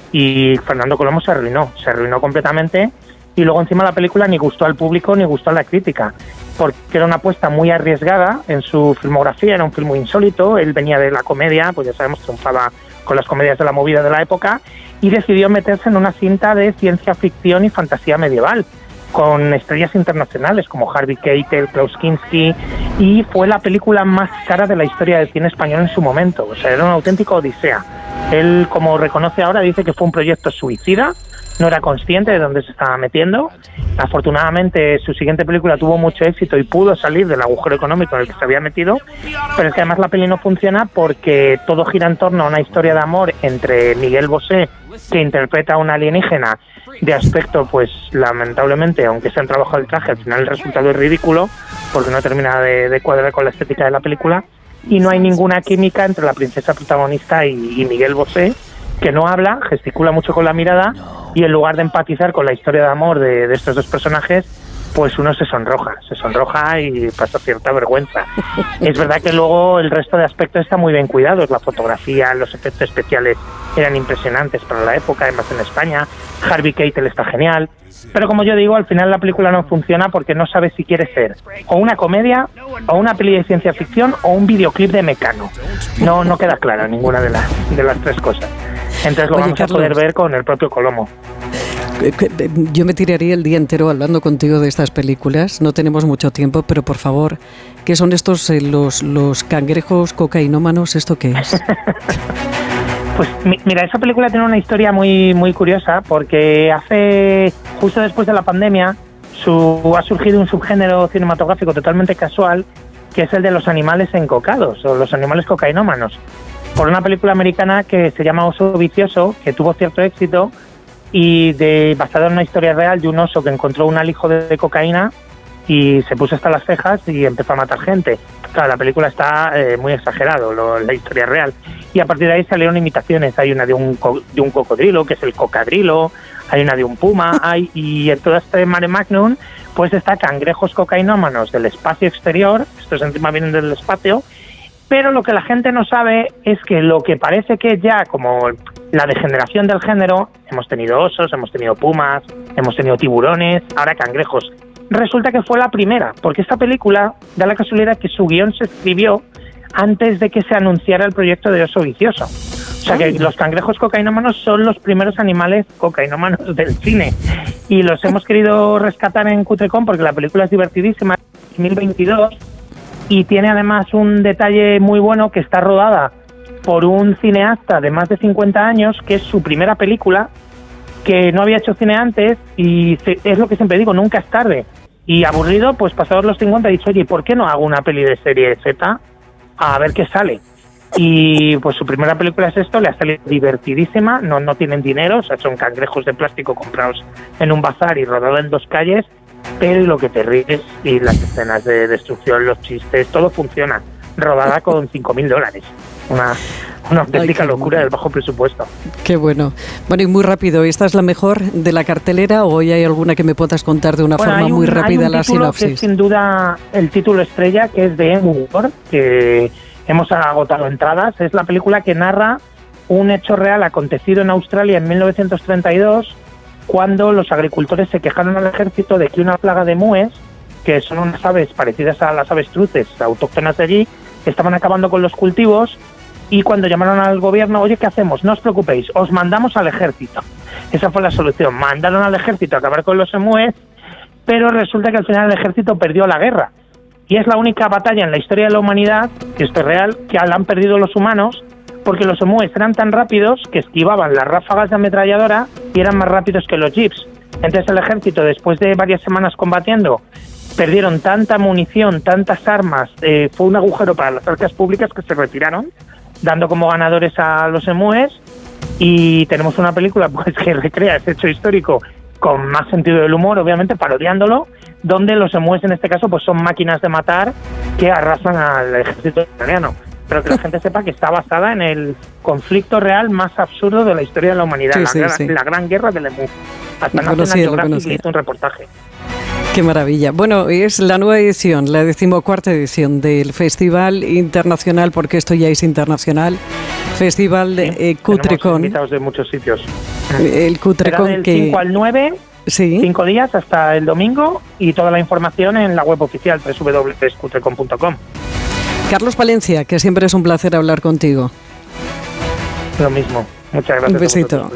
y Fernando Colomo se arruinó completamente, y luego encima la película ni gustó al público ni gustó a la crítica, porque era una apuesta muy arriesgada en su filmografía, era un film muy insólito, él venía de la comedia, pues ya sabemos, triunfaba con las comedias de la movida de la época, y decidió meterse en una cinta de ciencia ficción y fantasía medieval, con estrellas internacionales como Harvey Keitel, Klaus Kinski, y fue la película más cara de la historia del cine español en su momento. O sea, era una auténtica odisea. Él, como reconoce ahora, dice que fue un proyecto suicida, no era consciente de dónde se estaba metiendo. Afortunadamente, su siguiente película tuvo mucho éxito y pudo salir del agujero económico en el que se había metido, pero es que además la peli no funciona porque todo gira en torno a una historia de amor entre Miguel Bosé, que interpreta a un alienígena de aspecto, pues lamentablemente, aunque se han trabajado el traje, al final el resultado es ridículo porque no termina de cuadrar con la estética de la película, y no hay ninguna química entre la princesa protagonista y Miguel Bosé, que no habla, gesticula mucho con la mirada, y en lugar de empatizar con la historia de amor de estos dos personajes, pues uno se sonroja y pasa cierta vergüenza. Es verdad que luego el resto de aspectos están muy bien cuidados, la fotografía, los efectos especiales eran impresionantes para la época, además en España, Harvey Keitel está genial, pero como yo digo, al final la película no funciona porque no sabes si quiere ser o una comedia, o una peli de ciencia ficción, o un videoclip de Mecano. No queda claro ninguna de las tres cosas. Entonces lo vamos a poder ver con el propio Colomo. Yo me tiraría el día entero hablando contigo de estas películas. No tenemos mucho tiempo, pero por favor, ¿qué son estos los cangrejos cocainómanos? ¿Esto qué es? Pues mira, esa película tiene una historia muy, muy curiosa, porque justo después de la pandemia, ha surgido un subgénero cinematográfico totalmente casual, que es el de los animales encocados, o los animales cocainómanos, por una película americana que se llama Oso Vicioso, que tuvo cierto éxito, y basada en una historia real de un oso que encontró un alijo de cocaína y se puso hasta las cejas y empezó a matar gente. Claro, la película está muy exagerado, la historia real. Y a partir de ahí salieron imitaciones. Hay una de un cocodrilo, que es el cocadrilo, hay una de un puma, y en todo este mare magnum pues está cangrejos cocainómanos del espacio exterior, estos encima vienen del espacio, pero lo que la gente no sabe es que lo que parece que ya como la degeneración del género, hemos tenido osos, hemos tenido pumas, hemos tenido tiburones, ahora cangrejos. Resulta que fue la primera, porque esta película da la casualidad que su guión se escribió antes de que se anunciara el proyecto de Oso Vicioso. O sea que los cangrejos cocainómanos son los primeros animales cocainómanos del cine. Y los hemos querido rescatar en Cutrecon porque la película es divertidísima, 2022, y tiene además un detalle muy bueno, que está rodada por un cineasta de más de 50 años, que es su primera película, que no había hecho cine antes, y es lo que siempre digo, nunca es tarde. Y aburrido, pues pasados los 50 ha dicho, oye, ¿por qué no hago una peli de serie Z a ver qué sale? Y pues su primera película es esto, le ha salido divertidísima, no tienen dinero, o sea, son cangrejos de plástico comprados en un bazar y rodados en 2 calles, pero lo que te ríes y las escenas de destrucción, los chistes, todo funciona, rodada con $5.000. Una auténtica locura del bajo presupuesto. Qué bueno. Bueno, y muy rápido, ¿esta es la mejor de la cartelera o hoy hay alguna que me puedas contar de una forma muy rápida la sinopsis? Que es sin duda el título estrella, que es de Emu War, que hemos agotado entradas. Es la película que narra un hecho real acontecido en Australia en 1932, cuando los agricultores se quejaron al ejército de que una plaga de emúes, que son unas aves parecidas a las avestruces autóctonas de allí, estaban acabando con los cultivos, y cuando llamaron al gobierno, oye, ¿qué hacemos? No os preocupéis, os mandamos al ejército. Esa fue la solución, mandaron al ejército a acabar con los emúes, pero resulta que al final el ejército perdió la guerra. Y es la única batalla en la historia de la humanidad, que esto es real, que la han perdido los humanos, porque los emúes eran tan rápidos que esquivaban las ráfagas de ametralladora y eran más rápidos que los jeeps. Entonces el ejército, después de varias semanas combatiendo, perdieron tanta munición, tantas armas, fue un agujero para las arcas públicas que se retiraron, dando como ganadores a los emúes, y tenemos una película pues que recrea ese hecho histórico con más sentido del humor, obviamente parodiándolo, donde los emúes en este caso pues son máquinas de matar que arrasan al ejército italiano. Pero que la gente sepa que está basada en el conflicto real más absurdo de la historia de la humanidad, la gran guerra del emú. Hasta National Geographic hizo un reportaje. Qué maravilla. Bueno, es la nueva edición, la 14ª edición del Festival Internacional, porque esto ya es internacional, Festival Cutrecon. Tenemos invitados de muchos sitios. El Cutrecon del que... 5 al 9, sí. 5 días hasta el domingo, y toda la información en la web oficial, www.cutrecon.com. Carlos Palencia, que siempre es un placer hablar contigo. Lo mismo. Muchas gracias. Un besito.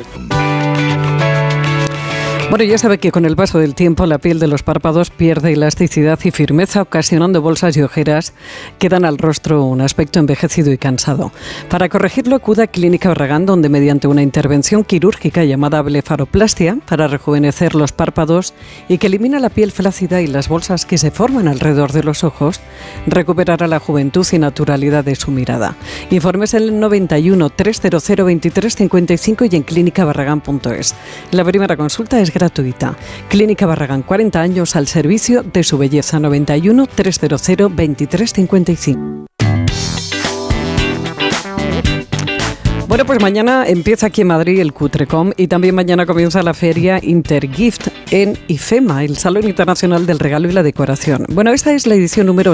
Bueno, ya sabe que con el paso del tiempo la piel de los párpados pierde elasticidad y firmeza, ocasionando bolsas y ojeras que dan al rostro un aspecto envejecido y cansado. Para corregirlo, acuda a Clínica Barragán, donde mediante una intervención quirúrgica llamada blefaroplastia, para rejuvenecer los párpados y que elimina la piel flácida y las bolsas que se forman alrededor de los ojos, recuperará la juventud y naturalidad de su mirada. Informes en el 91 300 23 55 y en clínicabarragán.es. La primera consulta es gratuita. Clínica Barragán, 40 años al servicio de su belleza. 91 300 23 55. Bueno, pues mañana empieza aquí en Madrid el Cutrecom y también mañana comienza la feria Intergift en IFEMA, el Salón Internacional del Regalo y la Decoración. Bueno, esta es la edición número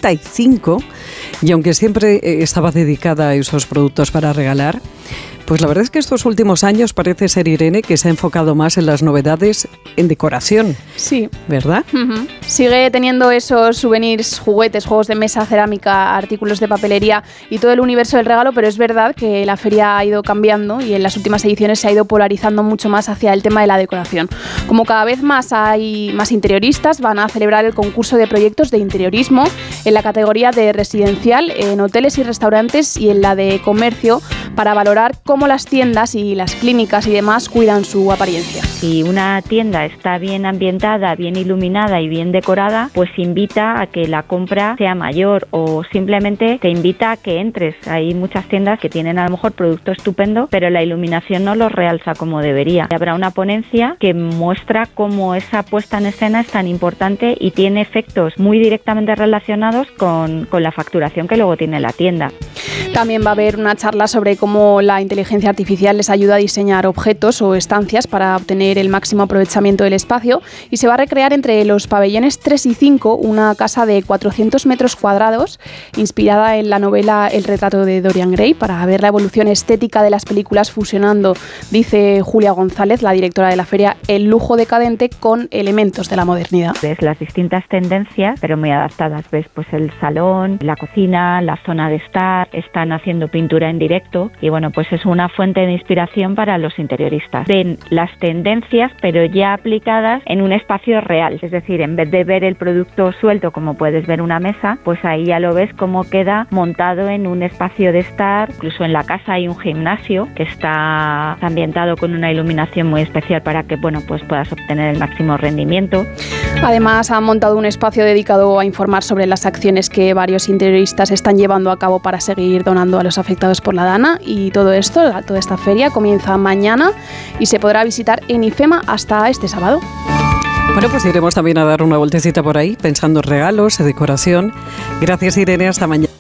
85 y aunque siempre estaba dedicada a esos productos para regalar, pues la verdad es que estos últimos años parece ser, Irene, que se ha enfocado más en las novedades en decoración. Sí. ¿Verdad? Uh-huh. Sigue teniendo esos souvenirs, juguetes, juegos de mesa, cerámica, artículos de papelería y todo el universo del regalo, pero es verdad que la feria ha ido cambiando y en las últimas ediciones se ha ido polarizando mucho más hacia el tema de la decoración. Como cada vez más hay más interioristas, van a celebrar el concurso de proyectos de interiorismo en la categoría de residencial, en hoteles y restaurantes y en la de comercio, para valorar cómo las tiendas y las clínicas y demás cuidan su apariencia. Si una tienda está bien ambientada, bien iluminada y bien decorada, pues invita a que la compra sea mayor o simplemente te invita a que entres. Hay muchas tiendas que tienen a lo mejor producto estupendo, pero la iluminación no los realza como debería. Habrá una ponencia que muestra cómo esa puesta en escena es tan importante y tiene efectos muy directamente relacionados con la facturación que luego tiene la tienda. También va a haber una charla sobre cómo la inteligencia artificial les ayuda a diseñar objetos o estancias para obtener el máximo aprovechamiento del espacio, y se va a recrear entre los pabellones 3 y 5 una casa de 400 metros cuadrados inspirada en la novela El retrato de Dorian Gray, para ver la evolución estética de las películas fusionando, dice Julia González, la directora de la feria, el lujo decadente con elementos de la modernidad. Ves las distintas tendencias, pero muy adaptadas. Ves pues el salón, la cocina, la zona de estar, están haciendo pintura en directo y bueno, pues es una fuente de inspiración para los interioristas. Ven las tendencias pero ya aplicadas en un espacio real, es decir, en vez de ver el producto suelto como puedes ver una mesa, pues ahí ya lo ves cómo queda montado en un espacio de estar. Incluso en la casa hay un gimnasio que está ambientado con una iluminación muy especial para que bueno, pues puedas obtener el máximo rendimiento. Además han montado un espacio dedicado a informar sobre las acciones que varios interioristas están llevando a cabo para seguir donando a los afectados por la DANA, y todo esto, toda esta feria comienza mañana y se podrá visitar en IFEMA hasta este sábado. Bueno, pues iremos también a dar una vueltecita por ahí, pensando en regalos, decoración. Gracias, Irene, hasta mañana.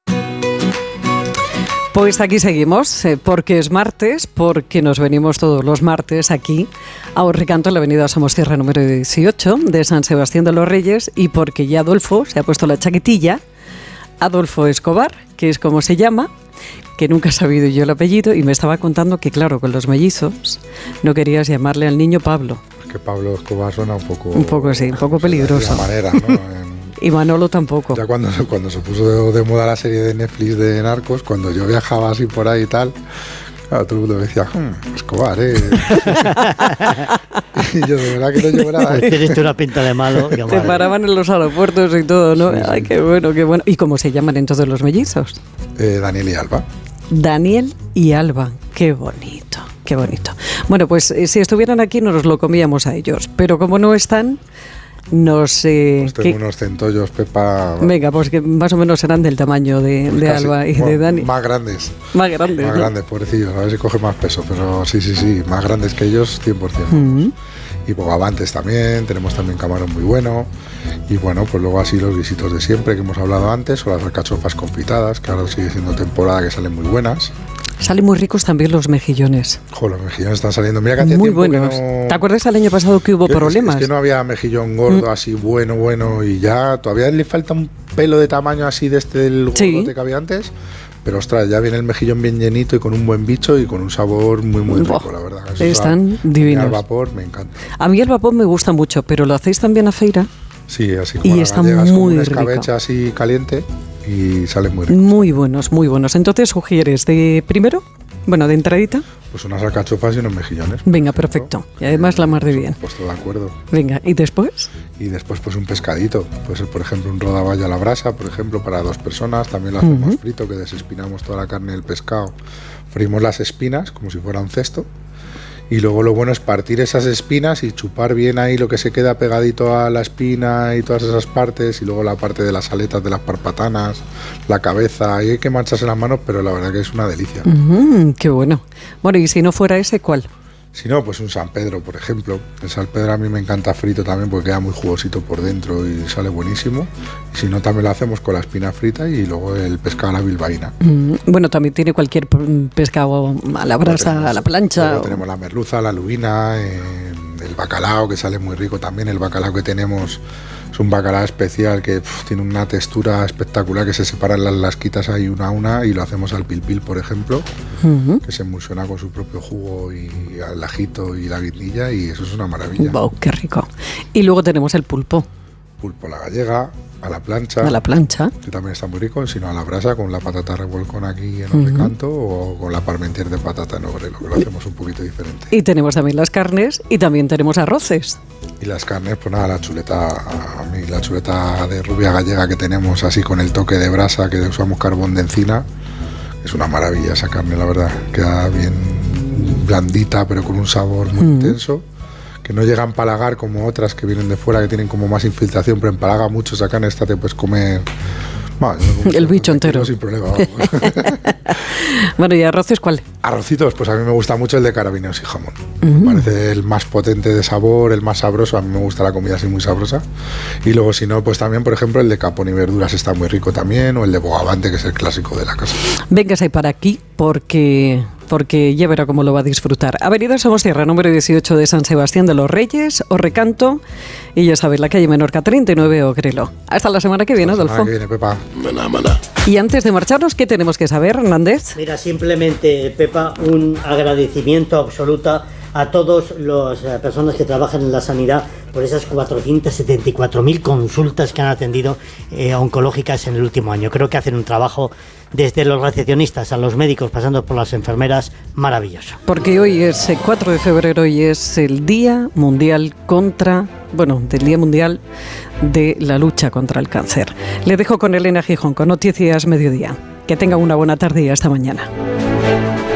Pues aquí seguimos, porque es martes, porque nos venimos todos los martes aquí a Orricanto, en la avenida Somosierra número 18 de San Sebastián de los Reyes, y porque ya Adolfo se ha puesto la chaquetilla, Adolfo Escobar, que es como se llama, que nunca he sabido yo el apellido, y me estaba contando que claro, con los mellizos no querías llamarle al niño Pablo. Porque Pablo Escobar suena un poco... Un poco sí, un poco peligroso. De la manera, ¿no? Y Manolo tampoco. Ya cuando se puso de moda la serie de Netflix de Narcos, cuando yo viajaba así por ahí y tal, claro, todo el mundo me decía, Escobar, Y yo, de verdad que no llevo nada. Tienes una pinta de malo. Te paraban en los aeropuertos y todo, ¿no? Sí, ay, qué bueno, qué bueno. ¿Y cómo se llaman entonces los mellizos? Daniel y Alba. Daniel y Alba, qué bonito, qué bonito. Bueno, pues si estuvieran aquí nos lo comíamos a ellos, pero como no están, no sé... Pues tengo unos centollos, Pepa... Venga, pues que más o menos serán del tamaño de casi, Alba y de Dani. Más grandes. Más grandes, Más ¿no? grandes, pobrecillos, a ver si coge más peso, pero sí, más grandes que ellos, 100%. Y bogavantes también, tenemos también camarón muy bueno. Y bueno, pues luego así los guisitos de siempre que hemos hablado antes, o las alcachofas confitadas, que ahora sigue siendo temporada, que salen muy buenas. Salen muy ricos también los mejillones. Joder, los mejillones están saliendo. Mira que hacía muy tiempo buenos. que no... ¿Te acuerdas el año pasado que hubo problemas? Es que no había mejillón gordo así bueno, y ya todavía le falta un pelo de tamaño así de este del gordote que había antes. Pero ostras, ya viene el mejillón bien llenito y con un buen bicho y con un sabor muy rico, la verdad. Eso están divinos. Al vapor me encanta. A mí el vapor me gusta mucho, pero ¿lo hacéis también a feira? Sí, así como y la está gallegas, muy como una rico. escabeche así caliente y sale muy rico. Muy buenos, muy buenos. Entonces, ¿sugieres de primero? Bueno, de entradita. Pues unas alcachofas y unos mejillones. Venga, perfecto. Y además la mar de bien. Pues todo de acuerdo. Venga, ¿y después? Y después pues un pescadito. Puede ser, por ejemplo, un rodaballo a la brasa, por ejemplo, para 2 personas. También lo hacemos frito, que desespinamos toda la carne del pescado. Freímos las espinas como si fuera un cesto. Y luego lo bueno es partir esas espinas y chupar bien ahí lo que se queda pegadito a la espina y todas esas partes, y luego la parte de las aletas de las parpatanas, la cabeza, y hay que mancharse las manos, pero la verdad que es una delicia. Qué bueno. Bueno, y si no fuera ese, ¿cuál? Si no, pues un San Pedro, por ejemplo. El San Pedro a mí me encanta frito también porque queda muy jugosito por dentro y sale buenísimo. Y si no, también lo hacemos con la espina frita y luego el pescado a la bilbaína. Bueno, también tiene cualquier pescado a la brasa, a la plancha. Tenemos la merluza, la lubina, el bacalao, que sale muy rico también. El bacalao que tenemos es un bacalao especial que tiene una textura espectacular, que se separan las lasquitas ahí una a una y lo hacemos al pil-pil, por ejemplo, que se emulsiona con su propio jugo y al ajito y la guindilla, y eso es una maravilla. ¡Wow, qué rico! Y luego tenemos el pulpo. Pulpo a la gallega, a la plancha. A la plancha. Que también está muy rico, sino a la brasa con la patata revolcón aquí en el recanto o con la parmentier de patata en obrelo, que lo hacemos un poquito diferente. Y tenemos también las carnes y también tenemos arroces. Y las carnes, pues nada, la chuleta, a mí la chuleta de rubia gallega que tenemos así con el toque de brasa, que usamos carbón de encina, es una maravilla esa carne, la verdad. Queda bien blandita, pero con un sabor muy intenso, que no llega a empalagar como otras que vienen de fuera, que tienen como más infiltración, pero empalaga mucho esa carne. Esta te puedes comer... Bueno, el bicho entero. Sin problema. Bueno, ¿y arroces cuál? Arrocitos, pues a mí me gusta mucho el de carabineros y jamón. Me parece el más potente de sabor, el más sabroso. A mí me gusta la comida así muy sabrosa. Y luego, si no, pues también, por ejemplo, el de capón y verduras está muy rico también, o el de bogavante, que es el clásico de la casa. Véngase para aquí porque ya verá cómo lo va a disfrutar. Avenida Somosierra, número 18 de San Sebastián de los Reyes, o Recanto, y ya sabéis, la calle Menorca 39, Ogrelo. Hasta la semana que viene, Adolfo. La semana que viene, Pepa. Y antes de marcharnos, ¿qué tenemos que saber, Hernández? Mira, simplemente, Pepa, un agradecimiento absoluto a todas las personas que trabajan en la sanidad por esas 474.000 consultas que han atendido oncológicas en el último año. Creo que hacen un trabajo desde los recepcionistas a los médicos, pasando por las enfermeras, maravilloso. Porque hoy es el 4 de febrero y es el Día Mundial del Día Mundial de la lucha contra el cáncer. Le dejo con Elena Gijón, con Noticias Mediodía. Que tenga una buena tarde y hasta mañana.